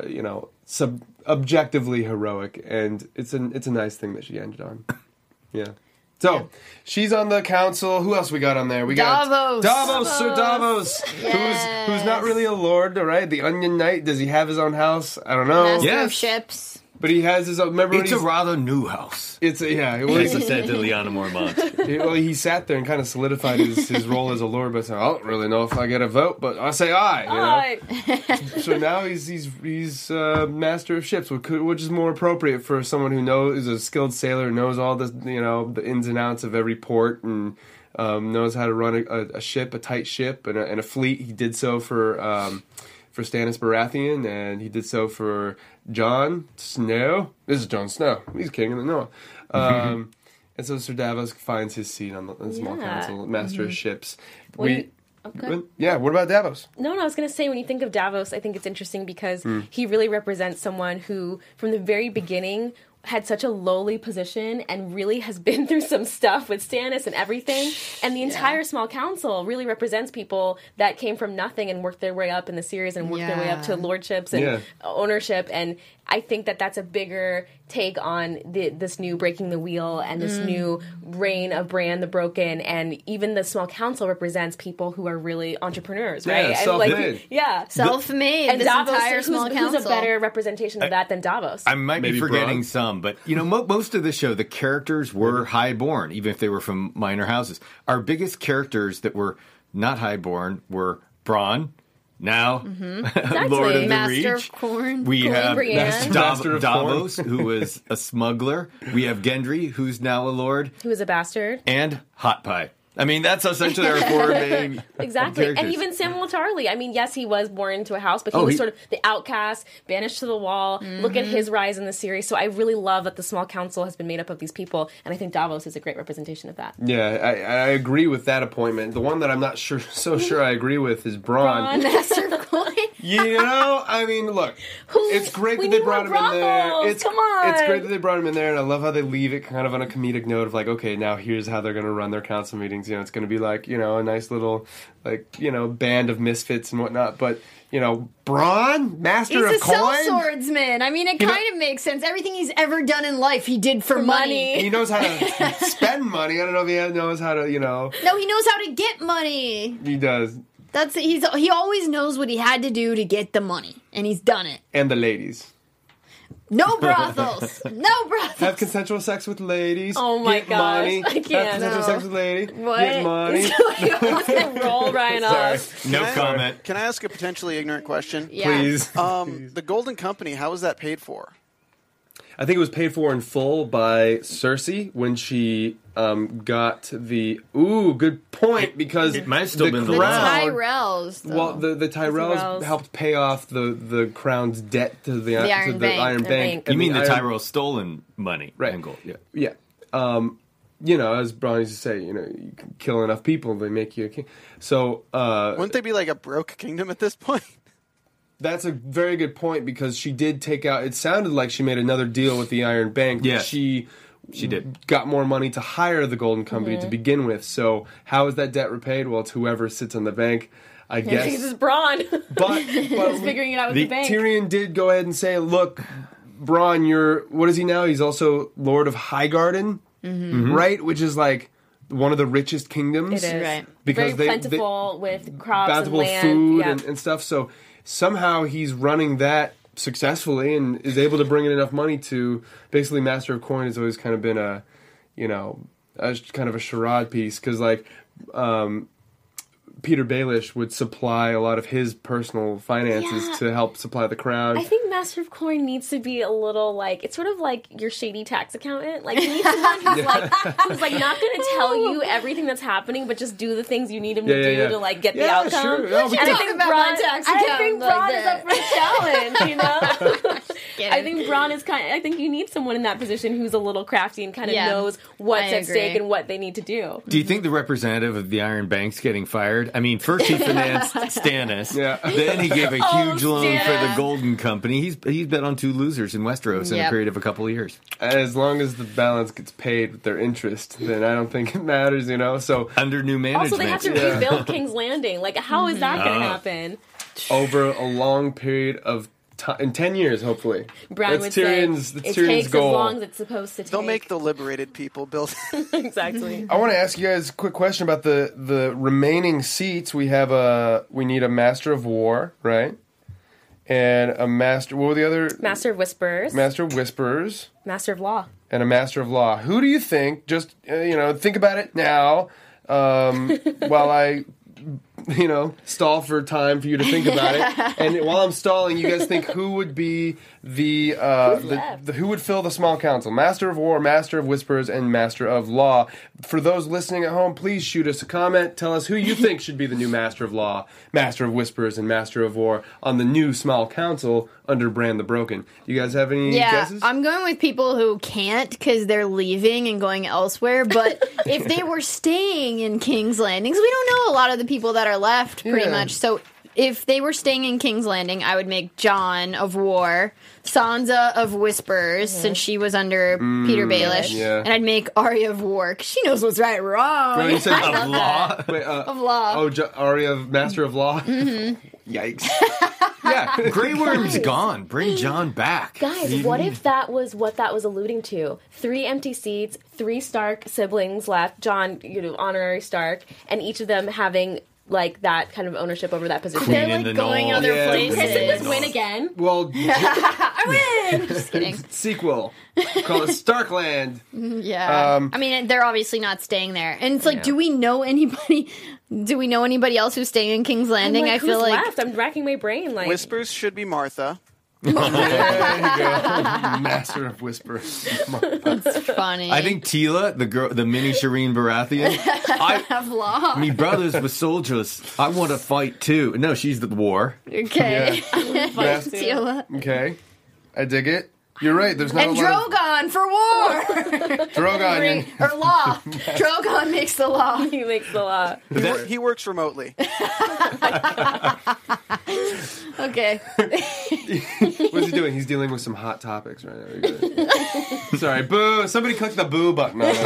A: objectively heroic, and it's a nice thing that she ended on. Yeah. So, she's on the council. Who else we got on there? We got Sir Davos, who's not really a lord, all right? The Onion Knight. Does he have his own house? I don't know.
D: Master of ships.
A: But he has his own. Remember,
C: it's a rather new house.
A: It's a, yeah. Well,
C: as I said to Liana Mormont.
A: Well, he sat there and kind of solidified his role as a lord by saying, "I don't really know if I get a vote, but I say aye." So now he's master of ships, which is more appropriate for someone who is a skilled sailor, knows all the the ins and outs of every port, and knows how to run a ship, a tight ship, and a fleet. He did so for Stannis Baratheon, and he did so for Jon Snow. This is Jon Snow. He's king of the North. And so Sir Davos finds his seat on the small council, master of ships. Yeah, what about Davos?
F: No, I was going to say, when you think of Davos, I think it's interesting because he really represents someone who, from the very beginning, had such a lowly position and really has been through some stuff with Stannis and everything. And the entire small council really represents people that came from nothing and worked their way up in the series and worked their way up to lordships and ownership. And I think that that's a bigger take on this new breaking the wheel and this new reign of Bran the Broken. And even the small council represents people who are really entrepreneurs, right?
A: Yeah, self-made.
D: Self-made.
F: And
D: this
F: Davos,
D: entire small council.
F: Who's a better representation of that than Davos?
C: I might be forgetting some, but most of the show, the characters were highborn, even if they were from minor houses. Our biggest characters that were not highborn were Bronn, now Lord of the
D: Master
C: Reach.
D: of Corn.
C: We have
A: Master of
C: Davos, who was a smuggler. We have Gendry, who's now a lord.
F: Who is a bastard.
C: And Hot Pie. I mean, that's essentially our four main
F: Exactly.
C: characters.
F: And even Samwell Tarly. I mean, yes, he was born into a house, but he was sort of the outcast, banished to the wall. Look at his rise in the series. So I really love that the small council has been made up of these people, and I think Davos is a great representation of that.
A: Yeah, I agree with that appointment. The one that I'm not so sure I agree with is Bronn.
D: Master of Coin.
A: I mean, look, it's great that they brought him in there. It's great that they brought him in there, and I love how they leave it kind of on a comedic note of like, okay, now here's how they're going to run their council meetings. It's going to be like, a nice little, band of misfits and whatnot. But, Bronn, Master of Coin.
D: He's a swordsman. I mean, it kind of makes sense. Everything he's ever done in life, he did for money.
A: He knows how to spend money. I don't know if he knows how to,
D: No, he knows how to get money.
A: He does.
D: He always knows what he had to do to get the money, and he's done it.
A: And the ladies.
D: No brothels.
A: Have consensual sex with ladies.
F: Oh my
A: gosh.
F: Money. I can't.
A: Have consensual sex with ladies.
D: What?
A: Get money.
F: Roll Ryan off.
C: No comment.
E: Can I ask a potentially ignorant question?
D: Yeah.
A: Please.
E: The Golden Company, how was that paid for?
A: I think it was paid for in full by Cersei when she got the... Ooh, good point, because
C: it might have still been the
D: Tyrells, though.
A: Well, the Tyrells helped pay off the crown's debt to the Iron Bank.
C: You mean the Tyrell stolen money?
A: Right.
C: And gold, yeah.
A: Yeah. as Bronn used to say, you can kill enough people, they make you a king. So
E: Wouldn't they be like a broke kingdom at this point?
A: that's a very good point, because she did take out. It sounded like she made another deal with the Iron Bank.
C: Yeah.
A: She
C: did.
A: got more money to hire the Golden Company to begin with. So how is that debt repaid? Well, it's whoever sits on the bank, I
F: Because
A: guess.
F: it's Braun.
A: But
F: He's figuring it out with the bank.
A: Tyrion did go ahead and say, "Look, Bronn, what is he now? He's also Lord of Highgarden, right? Which is like one of the richest kingdoms.
F: It is.
D: Right.
A: Because
F: Very plentiful with crops
A: bountiful
F: and land.
A: food
F: Yeah.
A: and stuff. So somehow he's running that successfully and is able to bring in enough money to basically Master of Coin has always kind of been a kind of a charade piece, because Peter Baelish would supply a lot of his personal finances
F: Yeah.
A: to help supply the crown.
F: I think Master of Coin needs to be a little like, it's sort of like your shady tax accountant. Like, you need someone who's like not going to tell you everything that's happening, but just do the things you need him to do to like get the
A: Yeah,
F: outcome.
A: sure. No, we
F: And
A: can-
F: I think
D: about
F: Braun,
D: my tax
F: I
D: accountant
F: think
D: like
F: Braun is
D: that.
F: up for a challenge, you know?
D: Get
F: I
D: it.
F: think Braun is I think you need someone in that position who's a little crafty and kind of
D: Yeah,
F: knows what's
D: I
F: at
D: agree.
F: stake and what they need to do.
C: Do you think the representative of the Iron Bank's getting fired? I mean, first he financed Stannis,
A: Yeah.
C: then he gave a huge loan for the
F: Stannis.
C: Golden Company. He's bet on two losers in Westeros in a
D: Yep.
C: period of a couple of years.
A: As long as the balance gets paid with their interest, then I don't think it matters, So
C: Under new management.
F: Also, they have to rebuild King's Landing. Like, how is that going to happen?
A: over a long period of time, in 10 years, hopefully.
F: Brown
A: That's
F: would say
A: Tyrion's
F: it
A: Tyrion's
F: takes
A: goal.
F: as long as it's supposed to take.
E: They'll make the liberated people build.
F: exactly.
A: I want to ask you guys a quick question about the remaining seats. We need a Master of War, right? And a Master. What were the other?
F: Master of Whispers,
A: Master of Whispers
F: Master of Law.
A: and a Master of Law. Who do you think? Just think about it now, while I. Stall for time for you to think about it. And while I'm stalling, you guys think who would be the who would fill the small council? Master of War, Master of Whispers, and Master of Law. For those listening at home, please shoot us a comment. Tell us who you think should be the new Master of Law, Master of Whispers, and Master of War on the new small council under Bran the Broken. Do you guys have any guesses?
D: I'm going with people who can't because they're leaving and going elsewhere. But if they were staying in King's Landing, 'cause we don't know a lot of the people that are left, pretty
A: Yeah.
D: much. So if they were staying in King's Landing, I would make Jon of War, Sansa of Whispers, since she was under Peter Baelish,
A: yeah.
D: and I'd make Arya of War, 'cause she knows what's right and wrong.
A: Well, you said
C: Of Law?
A: Wait,
D: Of Law.
A: Oh, Arya, Master of Law? Yikes.
C: Yeah, Grey Worm's gone. Bring Jon back.
F: Guys, what if that was what that was alluding to? 3 empty seats, 3 Stark siblings left. Jon, honorary Stark, and each of them having like that kind of ownership over that position.
C: Queen
D: They're
C: in
D: like
C: the
D: going
C: Knoll.
D: other
A: Yeah.
D: places.
F: Can this win again?
A: Well,
D: I win! Just kidding.
A: sequel. Call it Starkland.
D: Yeah. I mean, they're obviously not staying there. And it's like, do we know anybody? Do we know anybody else who's staying in King's Landing?
F: I'm like,
D: I feel
F: who's
D: like
F: left? I'm racking my brain. Like,
E: Whispers should be Martha.
A: There you go. Master of Whispers.
D: it's funny.
C: I think Tila, the mini Shireen Baratheon.
D: Have Law.
C: Me brothers were soldiers. I want to fight too. No, she's the war.
D: Okay.
A: Master-
D: Teela.
A: Okay. I dig it. You're right. There's not
D: And
A: a lot
D: Drogon for war.
A: of Drogon.
D: or law. Drogon makes the law.
F: he makes the law.
E: He works remotely.
D: Okay.
A: What's he doing? He's dealing with some hot topics right now. You're good. Sorry, boo. Somebody click the boo button on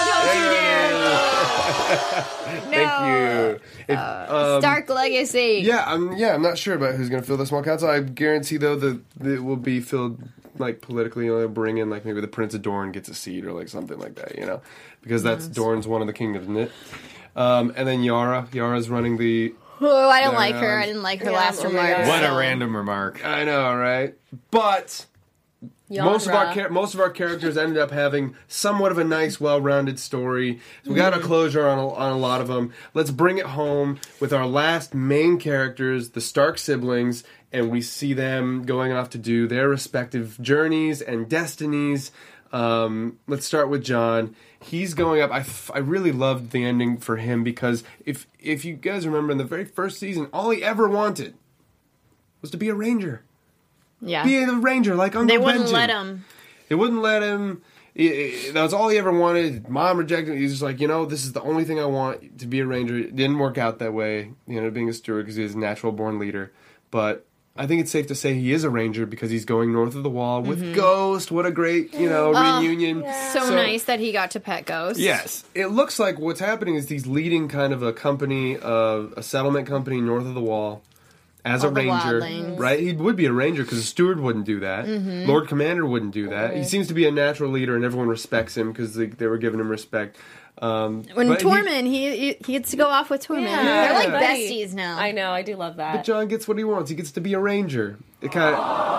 A: that. Thank you.
D: Stark Legacy.
A: Yeah, I'm not sure about who's going to fill the small council. I guarantee though that it will be filled like politically. They'll bring in like maybe the Prince of Dorne gets a seat or like something like that. Because that's Dorne's one of the kingdoms, isn't it? And then Yara. Yara's running the.
D: Oh, I don't like her. I didn't like her
F: Yeah,
D: last
F: oh my
D: remark.
F: God.
C: What a random remark.
A: I know, right? But most of our characters ended up having somewhat of a nice, well-rounded story. So we got a closure on a lot of them. Let's bring it home with our last main characters, the Stark siblings, and we see them going off to do their respective journeys and destinies. Let's start with Jon. He's going up. I really loved the ending for him because if you guys remember in the very first season, all he ever wanted was to be a ranger.
D: Yeah.
A: Be a ranger like Uncle
D: They wouldn't
A: Benjen.
D: let him.
A: They wouldn't let him. That's all he ever wanted. Mom rejected him. He's just like, this is the only thing I want, to be a ranger. It didn't work out that way. He ended up being a steward because he's a natural-born leader. But I think it's safe to say he is a ranger because he's going north of the wall with Ghost. What a great, reunion.
D: Yeah. So nice that he got to pet Ghost.
A: Yes. It looks like what's happening is he's leading kind of a company, a settlement company north of the wall. As a ranger, right? He would be a ranger because a steward wouldn't do that. Lord Commander wouldn't do that. He seems to be a natural leader, and everyone respects him because they were giving him respect.
D: When Tormund, he gets to go off with Tormund.
A: Yeah.
D: They're like besties now.
F: I know, I do love that.
A: But Jon gets what he wants. He gets to be a ranger. It kind of,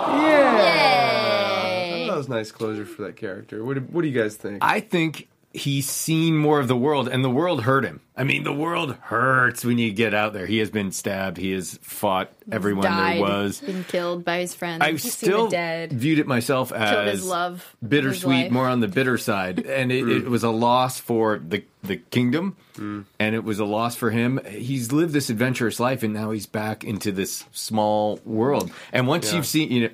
D: Yay!
A: That was nice closure for that character. What do you guys think?
C: I think he's seen more of the world, and the world hurt him. I mean, the world hurts when you get out there. He has been stabbed. He has fought everyone there was.
D: Been killed by his friends.
C: I've still viewed it myself as
D: his love,
C: bittersweet, more on the bitter side. And it was a loss for the kingdom, and it was a loss for him. He's lived this adventurous life, and now he's back into this small world. And once you've seen,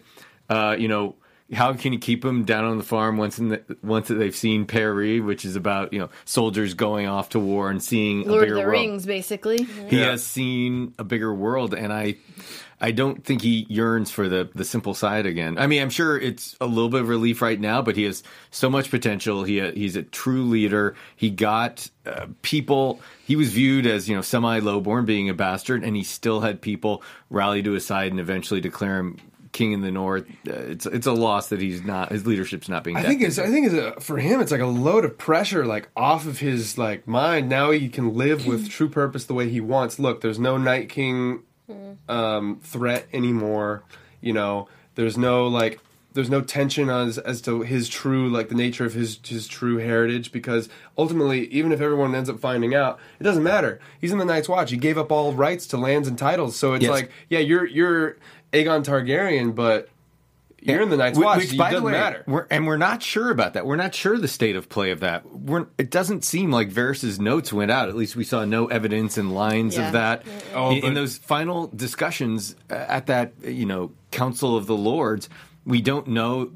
C: how can you keep them down on the farm once that they've seen Perry, which is about soldiers going off to war and seeing
D: Lord
C: a bigger
D: of the
C: world.
D: Rings, basically.
C: He has seen a bigger world, and I don't think he yearns for the simple side again. I mean, I'm sure it's a little bit of relief right now, but he has so much potential. He's a true leader. He got people. He was viewed as semi-lowborn, being a bastard, and he still had people rally to his side and eventually declare him king in the north. It's a loss that his leadership's not being.
A: I think for him it's like a load of pressure off of his mind. Now he can live with true purpose the way he wants. Look, there's no Night King threat anymore. There's no tension as to his true the nature of his true heritage, because ultimately, even if everyone ends up finding out, it doesn't matter. He's in the Night's Watch. He gave up all rights to lands and titles, so it's you're Aegon Targaryen, but you're in the Night's Watch. Which, by the way, matter.
C: We're not sure about that. We're not sure the state of play of that. It doesn't seem like Varys' notes went out. At least we saw no evidence and lines of that. In those final discussions at that Council of the Lords, we don't know.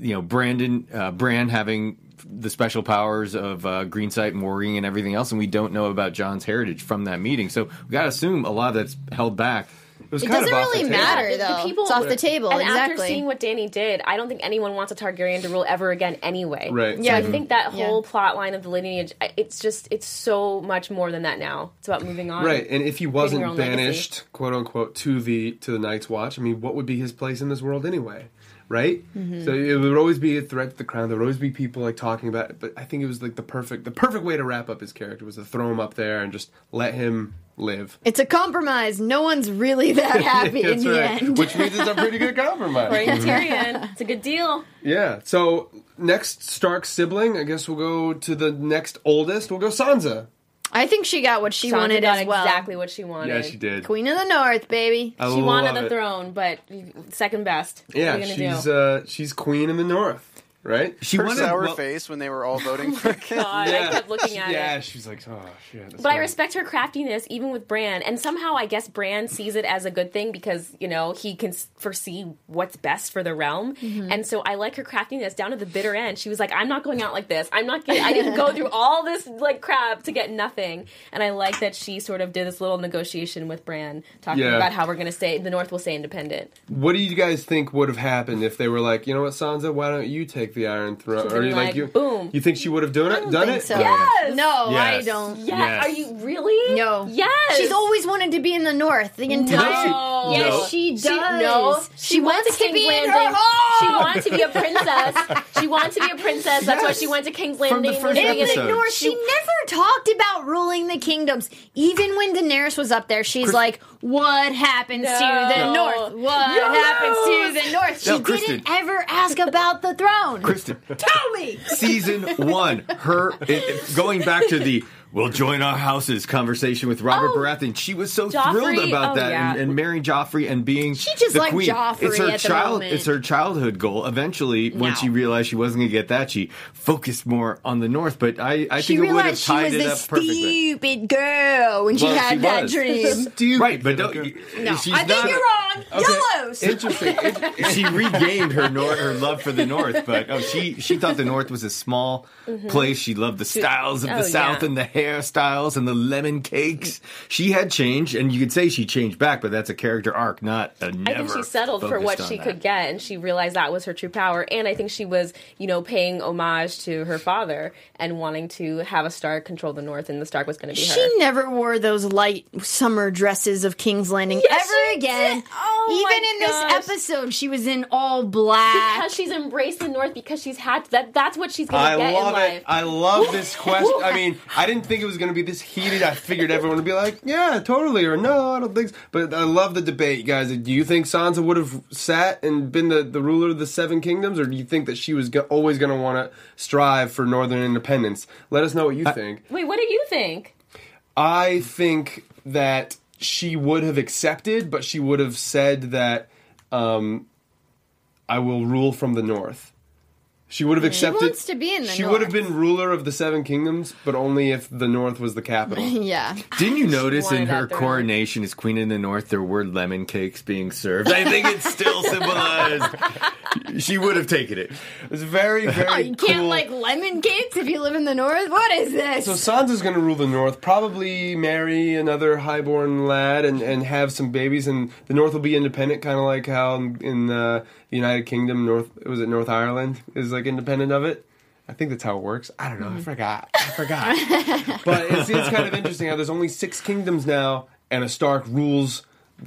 C: Bran having the special powers of Greensight and Warring and everything else, and we don't know about Jon's heritage from that meeting. So we got to assume a lot of that's held back.
D: It doesn't really matter, though. It's off the table.
F: And
D: exactly.
F: after seeing what Dany did, I don't think anyone wants a Targaryen to rule ever again anyway.
A: Right.
F: So I think that whole plot line of the lineage, it's so much more than that now. It's about moving on.
A: Right, and if he wasn't banished, quote unquote, to the Night's Watch, I mean, what would be his place in this world anyway? Right? Mm-hmm. So it would always be a threat to the crown. There would always be people talking about it. But I think it was the perfect way to wrap up his character was to throw him up there and just let him live.
D: It's a compromise. No one's really that happy in the end.
A: Which means it's a pretty good compromise.
F: According to Tyrion, it's a good deal.
A: Yeah. So next Stark sibling, I guess we'll go to the next oldest. We'll go Sansa.
D: I think she got what she
F: Sansa
D: wanted
F: got
D: as well.
F: Exactly what she wanted.
A: Yeah, she did.
D: Queen of the North, baby.
F: She wanted the throne, but second best.
A: Yeah,
F: what are you gonna do?
A: She's queen in the North. Right?
E: Her sour face when they were all voting for it.
F: God, I kept looking at it.
A: Yeah, she's like, oh, shit.
F: But I respect her craftiness, even with Bran. And somehow I guess Bran sees it as a good thing because, he can foresee what's best for the realm. Mm-hmm. And so I like her craftiness down to the bitter end. She was like, I'm not going out like this. I didn't go through all this, crap to get nothing. And I like that she sort of did this little negotiation with Bran, talking about how we're going to stay, the North will stay independent.
A: What do you guys think would have happened if they were like, you know what, Sansa, why don't you take the Iron Throne? Or
F: boom.
A: You think she would have done it?
D: So.
F: Yes.
D: No,
A: yes.
D: I don't.
F: Yes. Are you really?
D: No.
F: Yes.
D: She's always wanted to be in the North. The entire.
F: No.
D: Yes, she does.
F: She wants to be in her home. She wanted to be a princess. She wanted to be a princess. That's why she went to King's Landing.
C: From the first episode.
D: North, she never talked about ruling the kingdoms. Even when Daenerys was up there, she's like, "What happens to the North? What happens to the North?" She didn't ever ask about the throne.
C: Kristen,
D: tell me.
C: Season 1, going back to the will join our houses conversation with Robert Baratheon. She was so
F: Joffrey.
C: thrilled about
F: Oh,
C: that
F: yeah.
C: and marrying Joffrey and being
D: She just
C: the
D: liked
C: queen.
D: Joffrey
C: It's her
D: at the moment.
C: It's her childhood goal. Eventually, when
D: No.
C: she realized she wasn't going to get that, she focused more on the North. But I
D: She
C: think it would have
D: realized she was
C: tied it
D: this
C: up perfectly.
D: stupid girl when she
C: Well,
D: had
C: she
D: that
C: was.
D: dream.
A: Stupid.
C: Right, but don't,
D: No,
C: she's
D: I think
C: not
D: you're wrong. Yellows.
A: Interesting.
C: she regained her love for the North, but she thought the North was a small place. She loved the styles of the
F: Oh,
C: South
F: yeah.
C: and the hairstyles and the lemon cakes. She had changed, and you could say she changed back, but that's a character arc, not a never.
F: I think she settled for
C: focused
F: what
C: on
F: she
C: that.
F: could get, and she realized that was her true power. And I think she was, paying homage to her father and wanting to have a Stark control the North, and the Stark was going to be her.
D: She never wore those light summer dresses of King's Landing
F: Yes,
D: ever
F: she
D: again.
F: did. Oh,
D: Even
F: my
D: in
F: gosh.
D: this episode, she was in all black.
F: Because she's embraced the North, because she's had that's what she's going
A: I
F: to get in
A: love
F: life.
A: it. I love this question. I mean, I didn't think it was going to be this heated. I figured everyone would be like, yeah, totally, or no, I don't think so. But I love the debate, guys. Do you think Sansa would have sat and been the ruler of the Seven Kingdoms, or do you think that she was always going to want to strive for Northern independence? Let us know what you think.
F: Wait, what do you think?
A: I think that she would have accepted, but she would have said that I will rule from the North. She would have accepted.
D: wants to be in the
A: She
D: North.
A: would have been ruler of the Seven Kingdoms, but only if the North was the capital.
D: Yeah.
C: Didn't you notice in
F: wanted
C: her
F: that throne.
C: coronation as Queen of the North there were lemon cakes being served? I think it's still symbolized. She would have taken it.
A: It's very, very
D: Oh, you
A: cool.
D: can't like lemon cakes if you live in the North? What is this?
A: So Sansa's going to rule the North, probably marry another highborn lad and have some babies, and the North will be independent, kind of like how in the United Kingdom, North Ireland is like independent of it. I think that's how it works. I don't know. I forgot. But it's kind of interesting how there's only 6 kingdoms now, and a Stark rules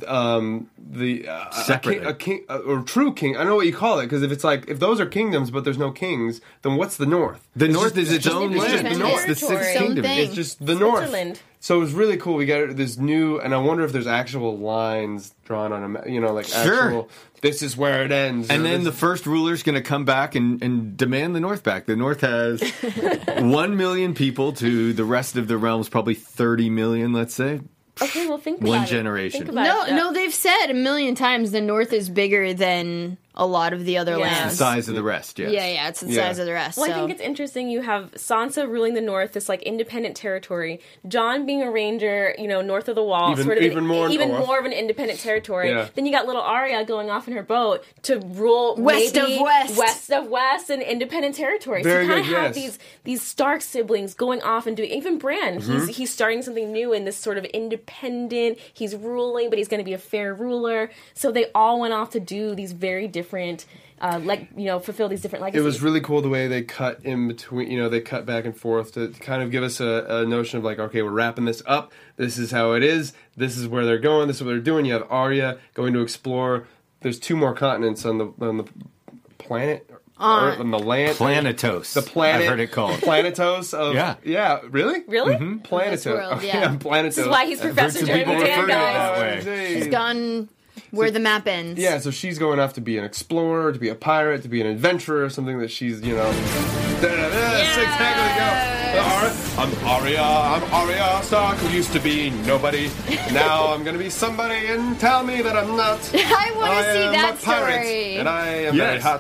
C: Separately.
A: a king or true king. I don't know what you call it, because if those are kingdoms but there's no kings, then what's the North?
C: The North is its own
F: just
C: land.
F: the
C: It's
F: North.
C: the Sixth
F: Its own
C: Kingdom.
D: thing.
A: It's just the North.
F: Switzerland.
A: So it was really cool. We got this new, and I wonder if there's actual lines drawn on a map. Like
C: Sure.
A: actual. This is where it ends.
C: And
A: or
C: then the
A: this-
C: first ruler's going to come back and demand the North back. The North has 1 million people to the rest of the realms, probably 30 million, let's say.
F: Okay, well, think
C: One
F: about
C: generation.
F: It. Think about it.
D: no, they've said a million times the North is bigger than a lot of the other
F: Yeah.
C: The
D: lands.
C: size of the rest, yes.
D: Yeah, it's the
A: Yeah.
D: size of the rest.
F: Well,
D: so.
F: I think it's interesting. You have Sansa ruling the North, this like independent territory. John being a ranger, north of the Wall,
A: Even more north.
F: more of an independent territory.
A: Yeah.
F: Then you got little Arya going off in her boat to rule
D: West
F: maybe
D: of West.
F: west of West, and independent territory.
A: Very
F: so you
A: good,
F: kind of have
A: yes.
F: these Stark siblings going off and doing. Even Bran,
A: Mm-hmm.
F: he's starting something new in this sort of independent. He's ruling, but he's going to be a fair ruler. So they all went off to do these very different. Fulfill these different
A: It
F: legacies.
A: was really cool the way they cut in between. They cut back and forth to kind of give us a notion of like, okay, we're wrapping this up. This is how it is. This is where they're going. This is what they're doing. You have Arya going to explore. There's 2 more continents on the planet. Or on the land.
C: Planetos.
A: The planet.
C: I've heard it called.
A: Planetos of.
C: Yeah.
A: Yeah, really?
F: really.
A: Planetos.
D: world,
A: Okay,
D: yeah.
A: Planetos.
F: This is why he's Professor
C: some
F: Jeremy
C: people refer
F: Dan,
C: to it
F: guys.
C: that way.
D: She's gone where the map ends.
A: Yeah, so she's going off to be an explorer, to be a pirate, to be an adventurer, something that she's, exactly, go. I'm Arya Stark, who used to be nobody. Now I'm going to be somebody, and tell me that I'm not.
D: I want to see
A: am
D: that
A: a pirate,
D: story.
A: and I am
C: Yes.
A: very hot.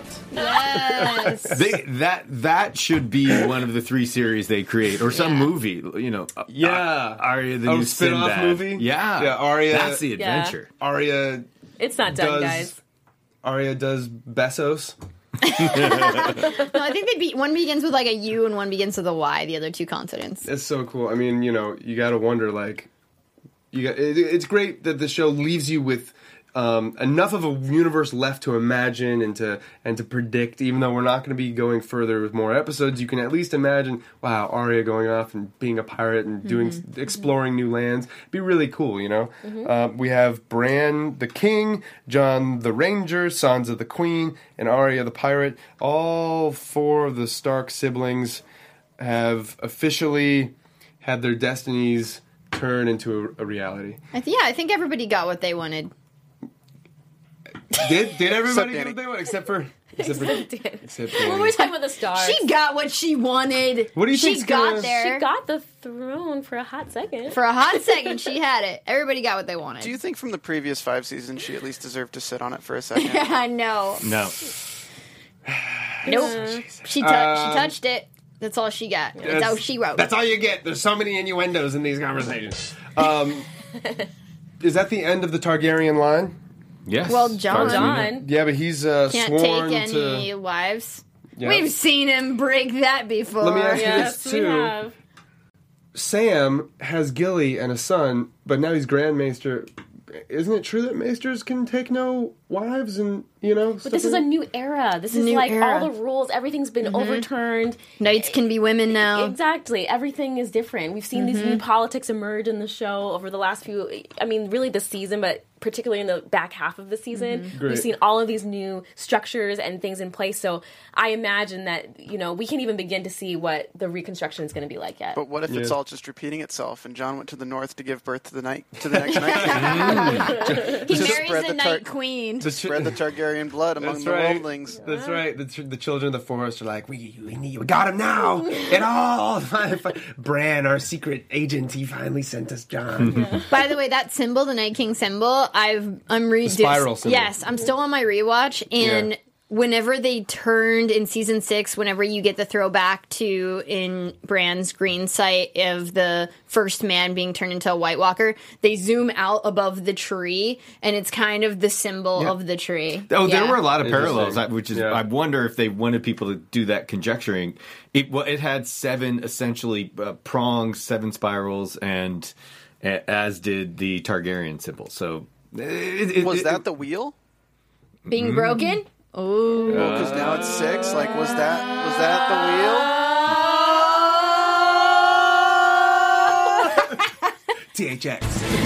D: Yes.
C: That should be one of the 3 series they create, or some movie.
A: Yeah.
C: Arya the
A: Oh,
C: new
A: spin-off
C: Sinbad.
A: movie?
C: Yeah,
A: Yeah, Arya-
C: That's the adventure.
A: Arya
F: It's not done,
A: does.
F: guys.
A: Arya does Bessos.
D: No, I think one begins with like a U and one begins with a Y. The other 2 consonants.
A: It's so cool. I mean, you got to wonder, like, it's great that the show leaves you with enough of a universe left to imagine and to predict. Even though we're not going to be going further with more episodes, you can at least imagine, wow, Arya going off and being a pirate and doing exploring new lands. It'd be really cool, We have Bran the king, Jon the ranger, Sansa the queen, and Arya the pirate. All 4 of the Stark siblings have officially had their destinies turn into a reality.
D: I think everybody got what they wanted.
A: Did everybody
E: Except
A: get
E: Danny.
A: what they want? Except for Except for
F: When we're talking about the stars,
D: She got what she wanted.
A: What do you
D: She
A: think's
D: got
A: gonna-
D: there.
F: she got the throne for a hot second.
D: For a hot second, she had it. Everybody got what they wanted.
E: Do you think from the previous 5 seasons she at least deserved to sit on it for a second?
D: I know.
C: No.
D: Nope. She touched it. That's all she got. That's all she wrote.
A: That's all you get. There's so many innuendos in these conversations. Is that the end of the Targaryen line?
C: Yes.
D: Well,
C: as far as we know.
F: John.
A: Yeah, but he's
D: Can't
A: sworn
D: take any
A: to.
D: wives.
A: Yeah.
D: We've seen him break that before.
A: Let me ask you
F: Yes,
A: this
F: we
A: too.
F: have.
A: Sam has Gilly and a son, but now he's Grand Maester. Isn't it true that maesters can take no wives and,
F: But this is a new era. This is
D: New
F: like
D: era.
F: all the rules. Everything's been overturned.
D: Knights can be women now.
F: Exactly. Everything is different. We've seen these new politics emerge in the show over the last really this season, but particularly in the back half of the season.
A: Great.
F: We've seen all of these new structures and things in place. So I imagine that, we can't even begin to see what the reconstruction is going to be like yet.
E: But what if
A: Yeah.
E: it's all just repeating itself and John went to the north to give birth to the next night?
D: He
E: Just
D: marries
E: spread
D: the
E: the
D: Night Queen.
E: Spread the Targaryen blood among
A: That's
E: the
A: right.
E: worldlings.
A: That's right. The children of the forest are like, we got him now. It all. Bran, our secret agent, he finally sent us John.
D: By the way, that symbol, the Night King symbol, I'm redoing.
A: spiral symbol.
D: Yes, I'm still on my rewatch, and
A: Yeah.
D: whenever they turned in season 6, whenever you get the throwback to in Bran's green sight of the first man being turned into a White Walker, they zoom out above the tree, and it's kind of the symbol
A: Yeah.
D: of the tree.
C: Oh, there
D: Yeah.
C: were a lot of parallels,
A: Interesting.
C: which is
A: Yeah.
C: I wonder if they wanted people to do that conjecturing. It had 7 essentially prongs, 7 spirals, and as did the Targaryen symbol. So
E: Was that the wheel?
D: Being broken? Oh.
E: Because now it's 6. Like, was that the
A: THX.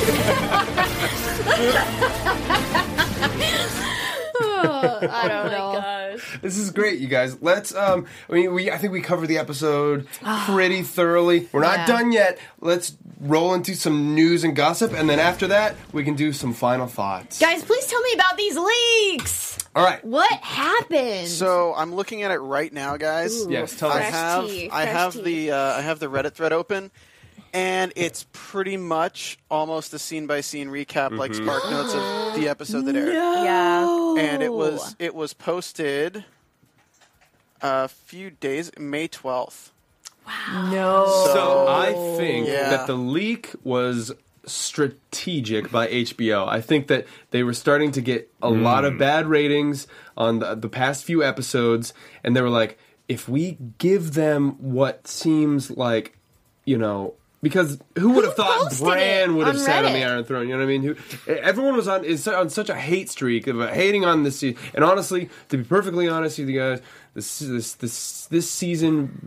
D: I don't know.
F: Gosh.
A: This is great, you guys. Let's. I think we covered the episode pretty thoroughly. We're not
D: Yeah.
A: done yet. Let's roll into some news and gossip, and then after that, we can do some final thoughts.
D: Guys, please tell me about these leaks.
A: All right.
D: What happened?
E: So I'm looking at it right now, guys.
A: Yes, tell
E: I
A: us.
E: have
F: tea,
E: I
F: fresh
E: have
F: tea.
E: the Reddit thread open, and it's pretty much almost a scene by scene recap, like Spark Notes of the episode that aired.
F: Yeah.
E: And it was posted a few days, May 12th.
D: no.
A: So I think
E: Yeah.
A: that the leak was strategic by HBO. I think that they were starting to get a lot of bad ratings on the past few episodes, and they were like, if we give them what seems like, because who would have thought
D: posted
A: Bran
D: it
A: would have
D: on
A: sat on
D: Reddit?
A: the Iron Throne? You know what I mean? Everyone was on such a hate streak of hating on this season. And honestly, to be perfectly honest with you guys, this season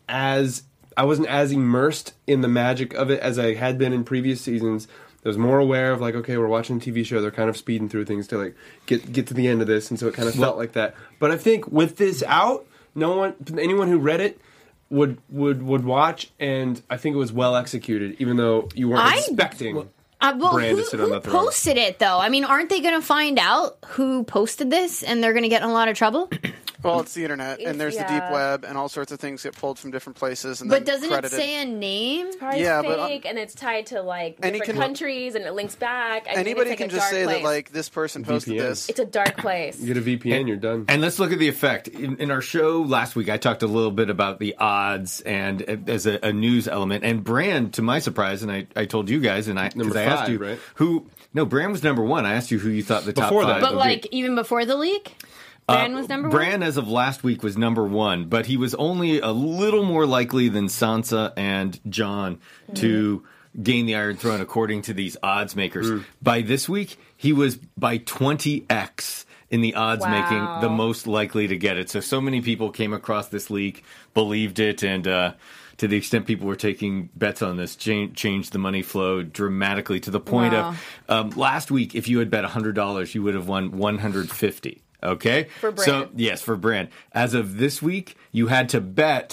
A: I wasn't as immersed in the magic of it as I had been in previous seasons. I was more aware of okay, we're watching a TV show. They're kind of speeding through things to get to the end of this, and so it kind of felt like that. But I think with this out, anyone who read it would watch, and I think it was well executed, even though you weren't expecting. Bran to sit on
D: who
A: the throne.
D: posted it, though? I mean, aren't they going to find out who posted this, and they're going to get in a lot of trouble?
E: Well, it's the internet, and there's the deep
F: Yeah.
E: web, and all sorts of things get pulled from different places. And
D: But
E: then
D: doesn't it
E: credited.
D: say a name?
F: Probably
E: Yeah, but,
F: fake, and it's tied to
E: and it
F: different
E: can-
F: countries, and it links back. I mean,
E: Anybody
F: it's like
E: can
F: a
E: just
F: dark
E: say
F: place.
E: that this person posted
A: VPN.
E: this.
F: It's a dark place.
A: You get a VPN, you're done.
C: And let's look at the effect. In our show last week, I talked a little bit about the odds and as a news element. And Bran, to my surprise, and I told you guys, and I
A: Number
C: asked
A: 5,
C: you
A: right?
C: No, Bran was number 1. I asked you who you thought the top
A: Before
C: 5
A: that.
C: would
D: But, even before the leak? Bran was number
C: Bran,
D: one?
C: as of last week, was number 1, but he was only a little more likely than Sansa and Jon to gain the Iron Throne, according to these odds makers. By this week, he was by 20x in the odds making the most likely to get it. So many people came across this leak, believed it, and to the extent people were taking bets on this, changed the money flow dramatically to the point of last week, if you had bet $100, you would have won $150. Okay?
F: For Bran.
C: So, yes, for Bran. As of this week, you had to bet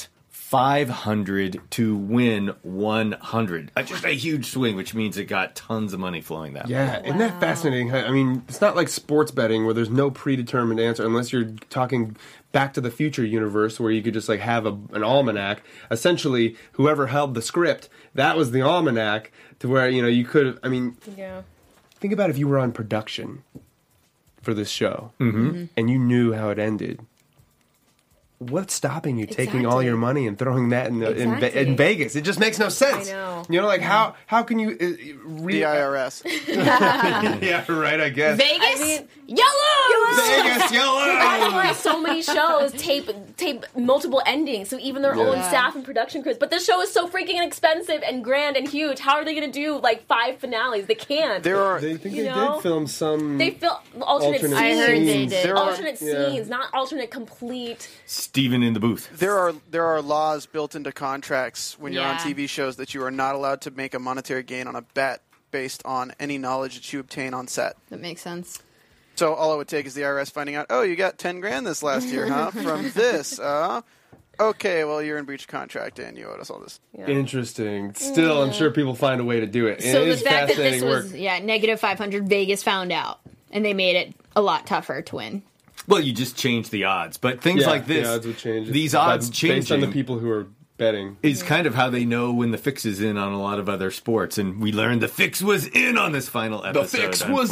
C: 500 to win 100. Just a huge swing, which means it got tons of money flowing that way.
A: Yeah, isn't that fascinating? I mean, it's not like sports betting where there's no predetermined answer unless you're talking Back to the Future universe where you could just like have an almanac. Essentially, whoever held the script, that was the almanac to where, you could, I mean, think about if you were on production for this show and you knew how it ended. What's stopping you taking all your money and throwing that in Vegas? It just makes no sense.
F: I know.
A: Like how can you
E: The IRS.
A: Yeah, right. I guess
D: Vegas, yellow.
A: Vegas yellow.
F: That's why so many shows tape multiple endings, so even their own staff and production crews. But the show is so freaking expensive and grand and huge. How are they going to do like 5 finales? They can't.
A: They did film some.
F: They film alternate scenes.
D: I heard they did.
F: Alternate scenes, not alternate complete.
C: Steven in the booth.
E: There are laws built into contracts when you're on TV shows that you are not allowed to make a monetary gain on a bet based on any knowledge that you obtain on set.
D: That makes sense.
E: So all it would take is the IRS finding out, oh, you got $10,000 this last year, huh? From this, okay, well, you're in breach of contract and you owed us all this.
A: Interesting. Still, I'm sure people find a way to do it.
D: So
A: it
D: the
A: is
D: fact that this
A: fascinating
D: was
A: work.
D: negative 500, Vegas found out, and they made it a lot tougher to win.
C: Well, you just change the odds, but things like this,
A: the odds would change.
C: these odds changing
A: based on the people who are betting.
C: is kind of how they know when the fix is in on a lot of other sports, and we learned the fix was in on this final episode.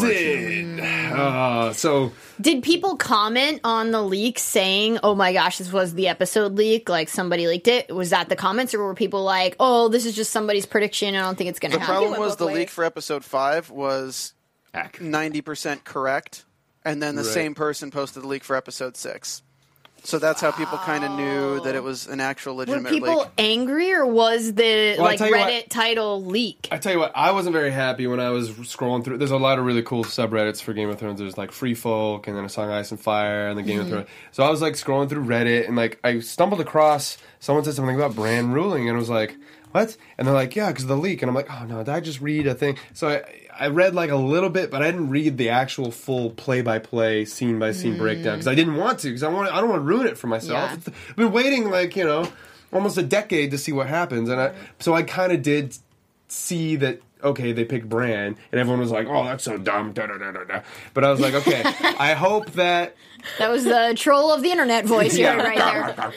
A: So
D: Did people comment on the leak saying, oh my gosh, this was the episode leak, like somebody leaked it? Was that the comments, or were people like, oh, this is just somebody's prediction, I don't think it's going to
E: The
D: happen?
E: problem was
F: both
E: the
F: ways.
E: leak for episode 5 was 90% correct, and then the same person posted the leak for episode 6. So that's how people kind of knew that it was an actual
D: Were
E: legitimate
D: people
E: leak.
D: angry, or was the
A: Well, I tell you
D: Reddit
A: what-
D: title leak?
A: I tell you what, I wasn't very happy when I was scrolling through. There's a lot of really cool subreddits for Game of Thrones. There's like Free Folk, and then A Song of Ice and Fire, and the Game of Thrones. So I was like scrolling through Reddit, and like I stumbled across someone said something about Bran ruling, and I was like, what? And they're like, yeah, because of the leak. And I'm like, oh no, did I just read a thing? So I read like a little bit, but I didn't read the actual full play-by-play, scene-by-scene breakdown because I didn't want to, because I don't want to ruin it for myself.
D: Yeah.
A: I've been waiting like almost a decade to see what happens, and so I kind of did see that. Okay, they picked Bran, and everyone was like, "Oh, that's so dumb." Da, da, da, da, da. But I was like, "Okay, I hope that."
D: That was the troll of the internet voice you heard right there.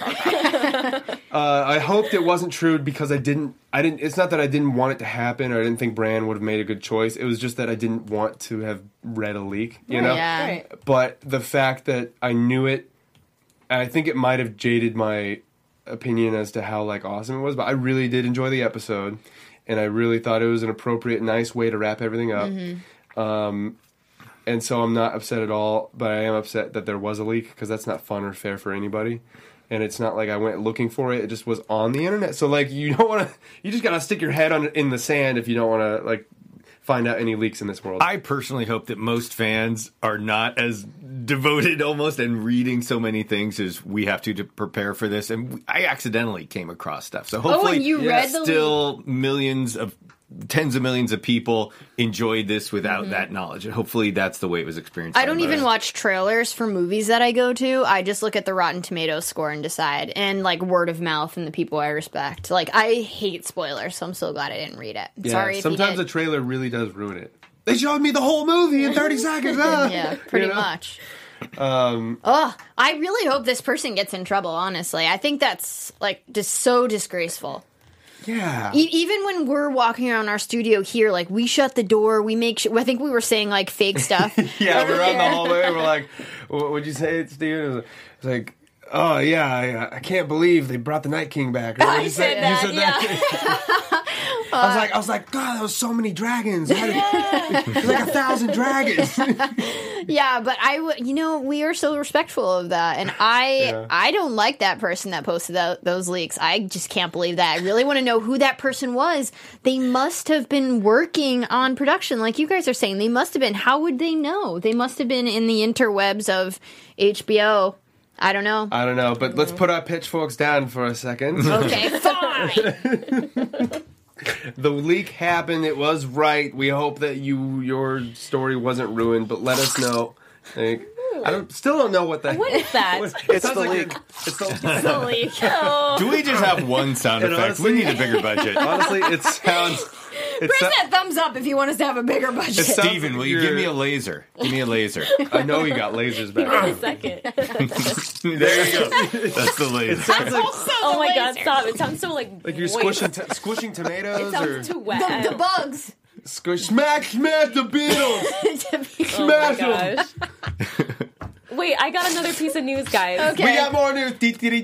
A: I hoped it wasn't true because I didn't. It's not that I didn't want it to happen, or I didn't think Bran would have made a good choice. It was just that I didn't want to have read a leak, you know.
D: Yeah.
F: Right.
A: But the fact that I knew it, I think it might have jaded my opinion as to how like awesome it was. But I really did enjoy the episode, and I really thought it was an appropriate, nice way to wrap everything up. And so I'm not upset at all, but I am upset that there was a leak because that's not fun or fair for anybody. And it's not like I went looking for it; it just was on the internet. So like, you don't want to. You just gotta stick your head in the sand if you don't want to like find out any leaks in this world.
C: I personally hope that most fans are not as devoted almost and reading so many things as we have to prepare for this. And I accidentally came across stuff. So hopefully
D: and you read the
C: still tens of millions of people enjoyed this without that knowledge. And hopefully that's the way it was experienced.
D: I don't even watch trailers for movies that I go to. I just look at the Rotten Tomatoes score and decide, and like word of mouth and the people I respect. Like, I hate spoilers, so I'm so glad I didn't read it.
A: Yeah,
D: Sorry if
A: sometimes
D: you
A: a
D: did.
A: trailer really does ruin it. They showed me the whole movie in 30 seconds.
D: Yeah, pretty
A: You know?
D: much. I really hope this person gets in trouble, honestly. I think that's like just so disgraceful.
A: Yeah.
D: Even when we're walking around our studio here, like, we shut the door, we make sure, I think we were saying like fake stuff.
A: Yeah, we're on the hallway. We're like, "What would you say, Steven?" It's like, "Oh yeah, I can't believe they brought the Night King back." Or what did you say?
F: said that,
A: You said that. I was like, God, there was so many dragons. There's like 1,000 dragons.
D: Yeah, but we are so respectful of that, and I don't like that person that posted those leaks. I just can't believe that. I really want to know who that person was. They must have been working on production, like you guys are saying. They must have been. How would they know? They must have been in the interwebs of HBO. I don't know.
A: But let's put our pitchforks down for a second.
D: Okay, fine.
A: The leak happened. It was right. We hope that your story wasn't ruined, but let us know. Like, Still don't know what that.
F: What is that?
E: It's
A: sounds
E: the
A: like
E: leak.
A: It's the
F: Silly. Oh.
C: Do we just have one sound
A: And
C: effect?
A: honestly-
C: We need a bigger budget.
A: honestly, it sounds. It
D: Press
A: sounds.
D: that thumbs up if you want us to have a bigger budget.
A: sounds
C: Steven,
A: like
C: will you give me a laser? Give me a laser.
A: I know you got lasers back.
F: Wait a second.
C: There you go. That's the laser.
A: Sounds like,
F: Oh my god, stop. It sounds so like
A: you're
F: moist.
A: squishing
F: It
A: tomatoes or
F: sounds too wet.
D: The bugs.
A: smash the Beatles.
F: Oh my
A: Smash 'em.
F: gosh. Wait, I got another piece of news, guys.
D: Okay.
A: We got more news.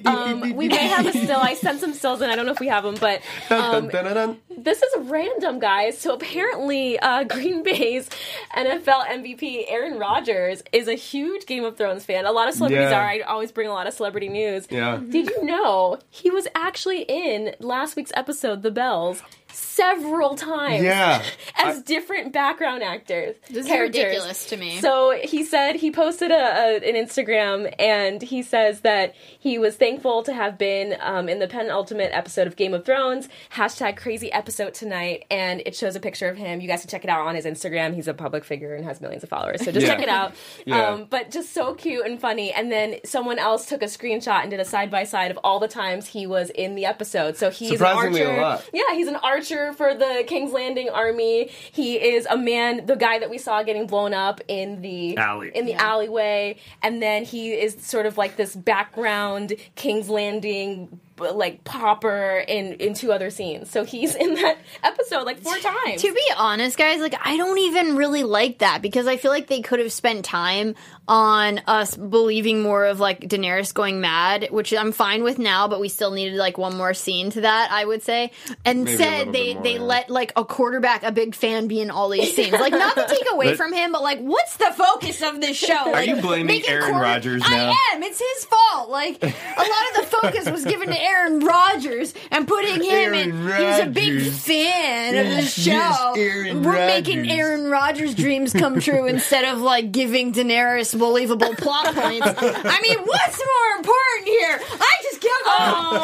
F: We may have a still. I sent some stills and I don't know if we have them, but
A: Dun, dun, dun, dun.
F: this is random, guys. So apparently, Green Bay's NFL MVP Aaron Rodgers is a huge Game of Thrones fan. A lot of celebrities
A: Yeah.
F: are. I always bring a lot of celebrity news.
A: Yeah.
F: Did you know he was actually in last week's episode, The Bells, several times?
A: Yeah.
F: As different background actors.
D: This is
F: characters.
D: ridiculous to me.
F: So he said he posted an Instagram, and he says that he was thankful to have been in the penultimate episode of Game of Thrones. #crazy episode tonight, and it shows a picture of him. You guys can check it out on his Instagram. He's a public figure and has millions of followers, so just
A: Yeah.
F: check it out.
A: Yeah.
F: But just so cute and funny. And then someone else took a screenshot and did a side by side of all the times he was in the episode. So he's
A: Surprisingly
F: an archer.
A: a lot.
F: Yeah, he's an archer for the King's Landing army. He is a man, the guy that we saw getting blown up in the alleyway, and then he is sort of like this background King's Landing like pauper in 2 other scenes. So he's in that episode like 4 times.
D: To be honest, guys, like I don't even really like that because I feel like they could have spent time on us believing more of like Daenerys going mad, which I'm fine with now, but we still needed like one more scene to that, I would say. Instead,
A: little
D: they
A: bit more,
D: they
A: yeah.
D: let like a quarterback, a big fan, be in all these scenes. Like not to take away
C: But-
D: from him, but like what's the focus of this show? Like,
C: you blaming
D: making
C: Aaron Rodgers now?
D: I am. It's his fault. Like a lot of the focus was given to Aaron Rodgers and putting him in.
A: Aaron
D: He was a big
A: Rodgers.
D: fan of the show.
A: Yes, Aaron
D: We're making
A: Rodgers.
D: Aaron Rodgers' dreams come true instead of like giving Daenerys believable plot points. I mean, what's more important here? I just give up.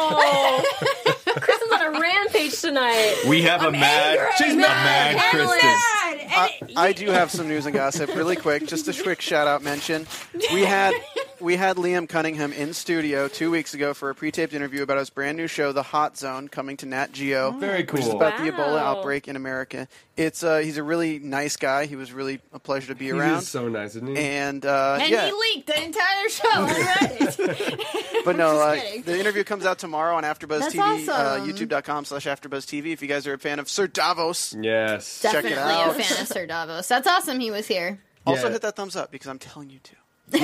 F: Oh, Kristen's on a rampage tonight.
C: We have a mad,
D: angry.
C: she's not mad,
D: I'm
C: Kristen.
D: mad. And
E: I do have some news and gossip really quick. Just a quick shout out mention. We had Liam Cunningham in studio 2 weeks ago for a pre-taped interview about his brand new show, The Hot Zone, coming to Nat Geo.
A: Very
E: Which is
A: cool.
E: about the Ebola
F: Wow.
E: outbreak in America. It's he's a really nice guy. He was really a pleasure to be
A: He
E: around.
A: is so nice, isn't he?
E: And
D: And
E: yeah,
D: he leaked the entire show on Reddit.
E: but no,
D: Just kidding.
E: the interview comes out tomorrow on AfterBuzz
D: That's
E: TV,
D: awesome.
E: YouTube.com/AfterBuzzTV. If you guys are a fan of Sir Davos,
A: Yes.
E: Check it
D: Definitely
E: out.
D: a fan of Sir Davos. That's awesome he was here.
E: also
A: Yeah.
E: hit that thumbs up because I'm telling you to.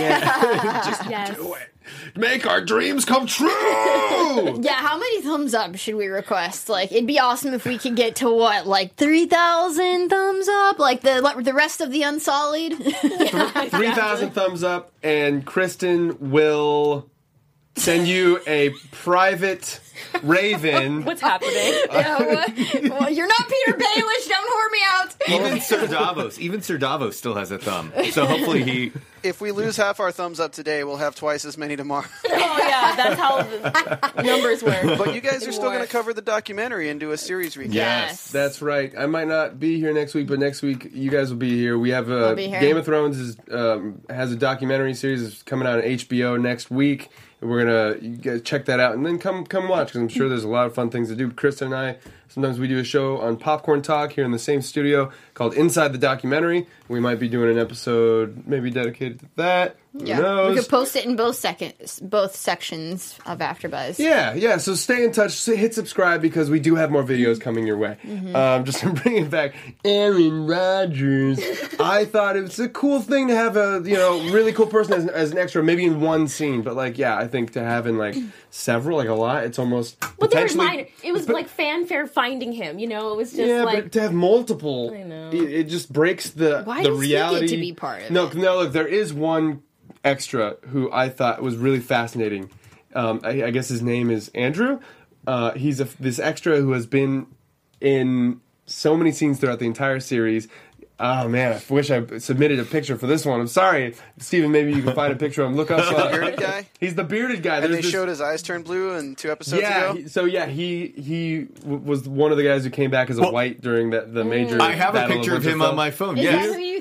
F: Yes.
A: Make our dreams come true.
D: Yeah, how many thumbs up should we request? Like, it'd be awesome if we could get to what, like 3,000 thumbs up, like the rest of the Unsullied.
A: 3,000 thumbs up, and Kristen will send you a private raven.
F: What's happening?
D: Well, you're not Peter Baelish. Don't whore me out.
C: Even Sir Davos still has a thumb. So hopefully he.
E: If we lose half our thumbs up today, we'll have twice as many tomorrow.
F: Oh yeah, that's how the numbers work.
E: But you guys are still going to
F: Anymore.
E: cover the documentary and do a series recap.
D: Yes.
A: That's right. I might not be here next week, but next week you guys will be here. We have
D: I'll be here.
A: Game of Thrones has a documentary series that's coming out on HBO next week. And we're gonna you guys check that out and then come watch because I'm sure there's a lot of fun things to do. Kristen and I sometimes we do a show on Popcorn Talk here in the same studio called Inside the Documentary. We might be doing an episode maybe dedicated to that. Who
D: Yeah,
A: knows?
D: we could post it in both sections of AfterBuzz.
A: Yeah. So stay in touch. Hit subscribe because we do have more videos coming your way. Just to bring it back, Aaron Rodgers. I thought it was a cool thing to have a really cool person as an extra, maybe in one scene. But I think to have in several, a lot, it's almost.
F: But they were
A: potentially-
F: minor. It was like fanfare finding him. It was just
A: Yeah,
F: like
A: but to have multiple,
F: I know.
A: it just breaks the
D: Why
A: the
D: does he get
A: reality.
D: to be part of
A: no,
D: it?
A: No, look, there is one extra who I thought was really fascinating. I guess his name is Andrew. He's this extra who has been in so many scenes throughout the entire series. Oh man, I wish I submitted a picture for this one. I'm sorry, Steven. Maybe you can find a picture of him. Look up.
E: Bearded guy?
A: He's the bearded guy.
E: And they
A: There's this-
E: showed his eyes turn blue in 2 episodes
A: yeah,
E: ago.
A: he was one of the guys who came back as a white during the major.
C: I have a
A: Battle of
C: picture of him
A: Winterfell.
C: on my phone.
D: Is
C: Yes.
D: that who you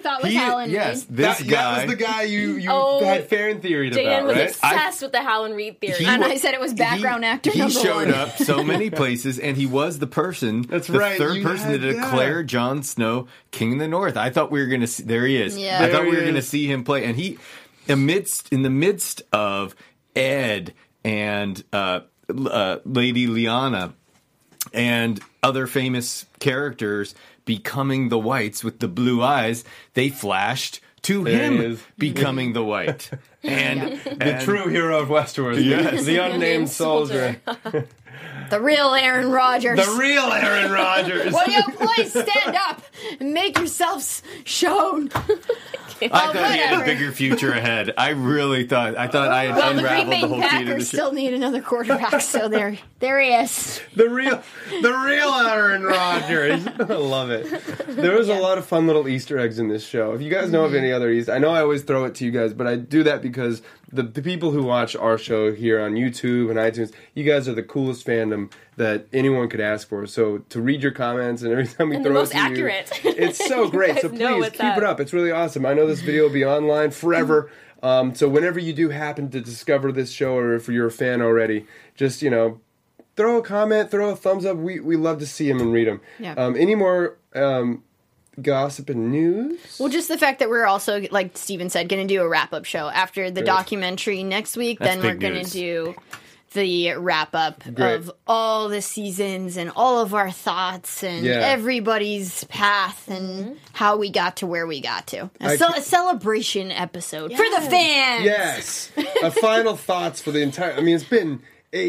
D: thought was Howland
C: Yes,
D: Reed.
C: this
A: That
C: guy.
A: was the guy you
F: Oh,
A: had fan theoried
F: JN
A: about,
F: was
A: right?
F: obsessed with the Howland Reed theory.
C: He
D: And
C: wa-
D: I said it was background actor
C: He
D: number
C: showed
D: one.
C: up so many places, and he was the person,
A: That's
C: the
A: right,
C: third
A: you
C: person
A: had-
C: to declare Jon Snow King of the North. I thought we were going to see, there he is.
D: Yeah.
C: I thought
A: There
C: we were
A: he
C: going to
A: is.
C: see him play, and he, in the midst of Ed and Lady Lyanna and other famous characters becoming the Whites with the blue eyes, they flashed to
A: There he
C: him
A: is.
C: becoming the White. And,
A: The true hero of Westeros.
C: Yes.
A: The unnamed soldier.
D: The real Aaron Rodgers.
A: The real Aaron Rodgers.
D: Will you please stand up and make yourselves shown?
C: I thought he had a
D: whatever.
C: bigger future ahead. I really thought. I thought I had
D: Well, the Green
C: unraveled
D: Bay
C: the whole key to the
D: Packers
C: show.
D: still need another quarterback, so there he is.
A: The real Aaron Rodgers. I love it. There was a lot of fun little Easter eggs in this show. If you guys know of any other Easter, I know I always throw it to you guys, but I do that because the people who watch our show here on YouTube and iTunes, you guys are the coolest fandom that anyone could ask for. So to read your comments and every time we
F: And the
A: throw
F: most
A: it to
F: accurate.
A: you, it's so great.
F: You
A: So
F: guys know
A: please
F: what's
A: keep
F: up.
A: it up. It's really awesome. I know this video will be online forever. So whenever you do happen to discover this show, or if you're a fan already, just throw a comment, throw a thumbs up. We love to see them and read them.
D: Yeah.
A: Any more gossip and news?
D: Well, just the fact that we're also, like Steven said, going to do a wrap-up show after the documentary next week.
C: That's
D: Then we're
C: big
D: going
C: news.
D: to do the wrap-up
A: Great.
D: of all the seasons and all of our thoughts and
A: Yeah.
D: everybody's path and how we got to where we got to.
A: I
D: A celebration episode for the fans.
A: Yes. A final thoughts for the entire. I mean, it's been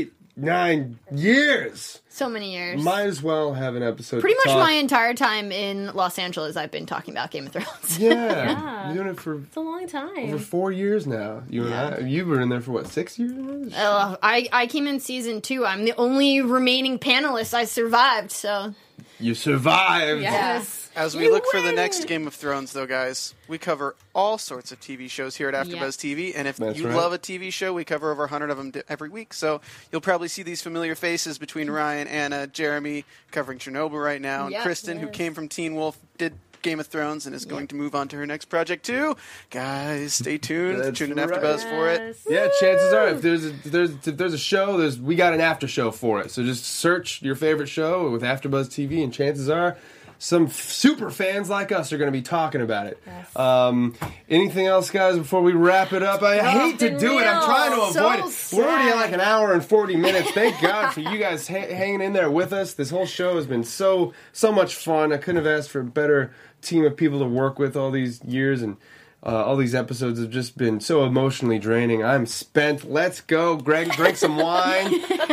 A: 8-9 years.
D: So many years.
A: Might as well have an episode.
D: Pretty
A: to
D: much
A: talk.
D: my entire time in Los Angeles, I've been talking about Game of Thrones.
A: Yeah. You're doing it for
F: It's a long time.
A: over 4 years now. You and I. You were in there for what, 6 years?
D: I came in season 2. I'm the only remaining panelist. I survived, so
A: You survived.
F: Yes.
E: As we look for the next Game of Thrones, though, guys, we cover all sorts of TV shows here at AfterBuzz TV, and if
A: That's
E: you
A: right.
E: love a TV show, we cover over 100 of them every week. So you'll probably see these familiar faces between Ryan, Anna, Jeremy, covering Chernobyl right now, and
D: Yep.
E: Kristen, who came from Teen Wolf, did Game of Thrones, and is going to move on to her next project too. Guys, stay tuned.
A: That's
E: Tune in
A: right.
E: AfterBuzz for it.
F: Yes.
A: Yeah, chances are if there's a show, we got an after show for it. So just search your favorite show with AfterBuzz TV, and chances are some super fans like us are going to be talking about it. Anything else, guys, before we wrap it up? I hate to
F: been
A: do it. I'm
F: real.
A: trying to
D: So
A: avoid it. We're already at
D: sad.
A: like an hour and 40 minutes. Thank God for you guys hanging in there with us. This whole show has been so much fun. I couldn't have asked for a better team of people to work with all these years, and all these episodes have just been so emotionally draining. I'm spent. Let's go, Greg. Drink some wine.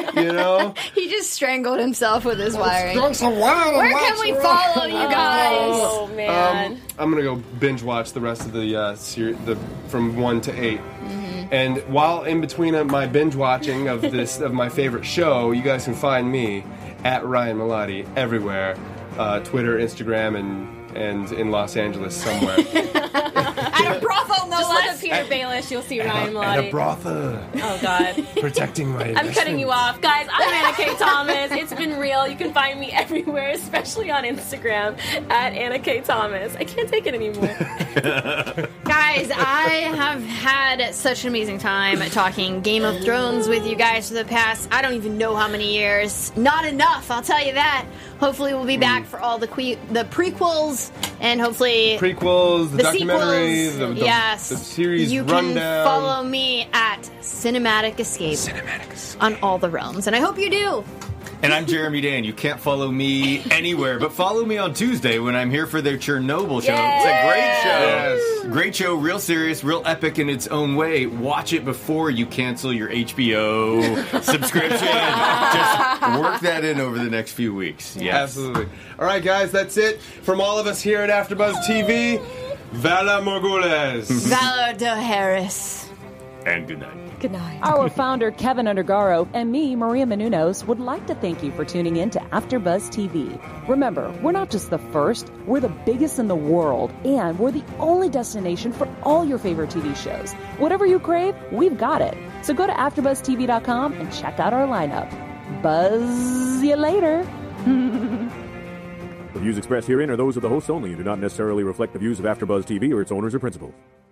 D: he just strangled himself with his wiring.
A: Drink some wine.
D: Where can we follow you guys?
F: Oh man.
A: I'm gonna go binge watch the rest of the series, from 1 to 8. And while in between my binge watching of my favorite show, you guys can find me at Ryan Malati everywhere, Twitter, Instagram, and in Los Angeles somewhere.
D: At a brothel, no
F: Just look
D: less.
F: up Peter Baelish, you'll see Ryan
A: and a
F: Malati.
A: brothel
F: Oh god.
A: protecting my.
F: I'm cutting you off. Guys, I'm Anna K. Thomas. It's been real. You can find me everywhere, especially on Instagram at Anna K. Thomas. I can't take it anymore.
D: Guys, I have had such an amazing time talking Game of Thrones with you guys for the past, I don't even know how many years. Not enough, I'll tell you that. Hopefully we'll be back for all the prequels, and hopefully
A: Prequels, the documentary,
D: sequels.
A: the
D: Yes.
A: series
D: you
A: rundown.
D: can follow me at Cinematic Escape on all the realms, and I hope you do.
C: And I'm Jeremy Dan. You can't follow me anywhere, but follow me on Tuesday when I'm here for their Chernobyl show. It's a great show.
A: Yes.
C: Great show, real serious, real epic in its own way. Watch it before you cancel your HBO subscription. Just work that in over the next few weeks. Yes.
A: Absolutely. All right, guys, that's it from all of us here at AfterBuzz TV. Vala Morgules.
D: Valor Harris.
C: And good night.
F: Good night.
B: Our founder, Kevin Undergaro, and me, Maria Menounos, would like to thank you for tuning in to AfterBuzz TV. Remember, we're not just the first, we're the biggest in the world, and we're the only destination for all your favorite TV shows. Whatever you crave, we've got it. So go to AfterBuzzTV.com and check out our lineup. Buzz you later.
G: views expressed herein are those of the hosts only and do not necessarily reflect the views of AfterBuzz TV or its owners or principals.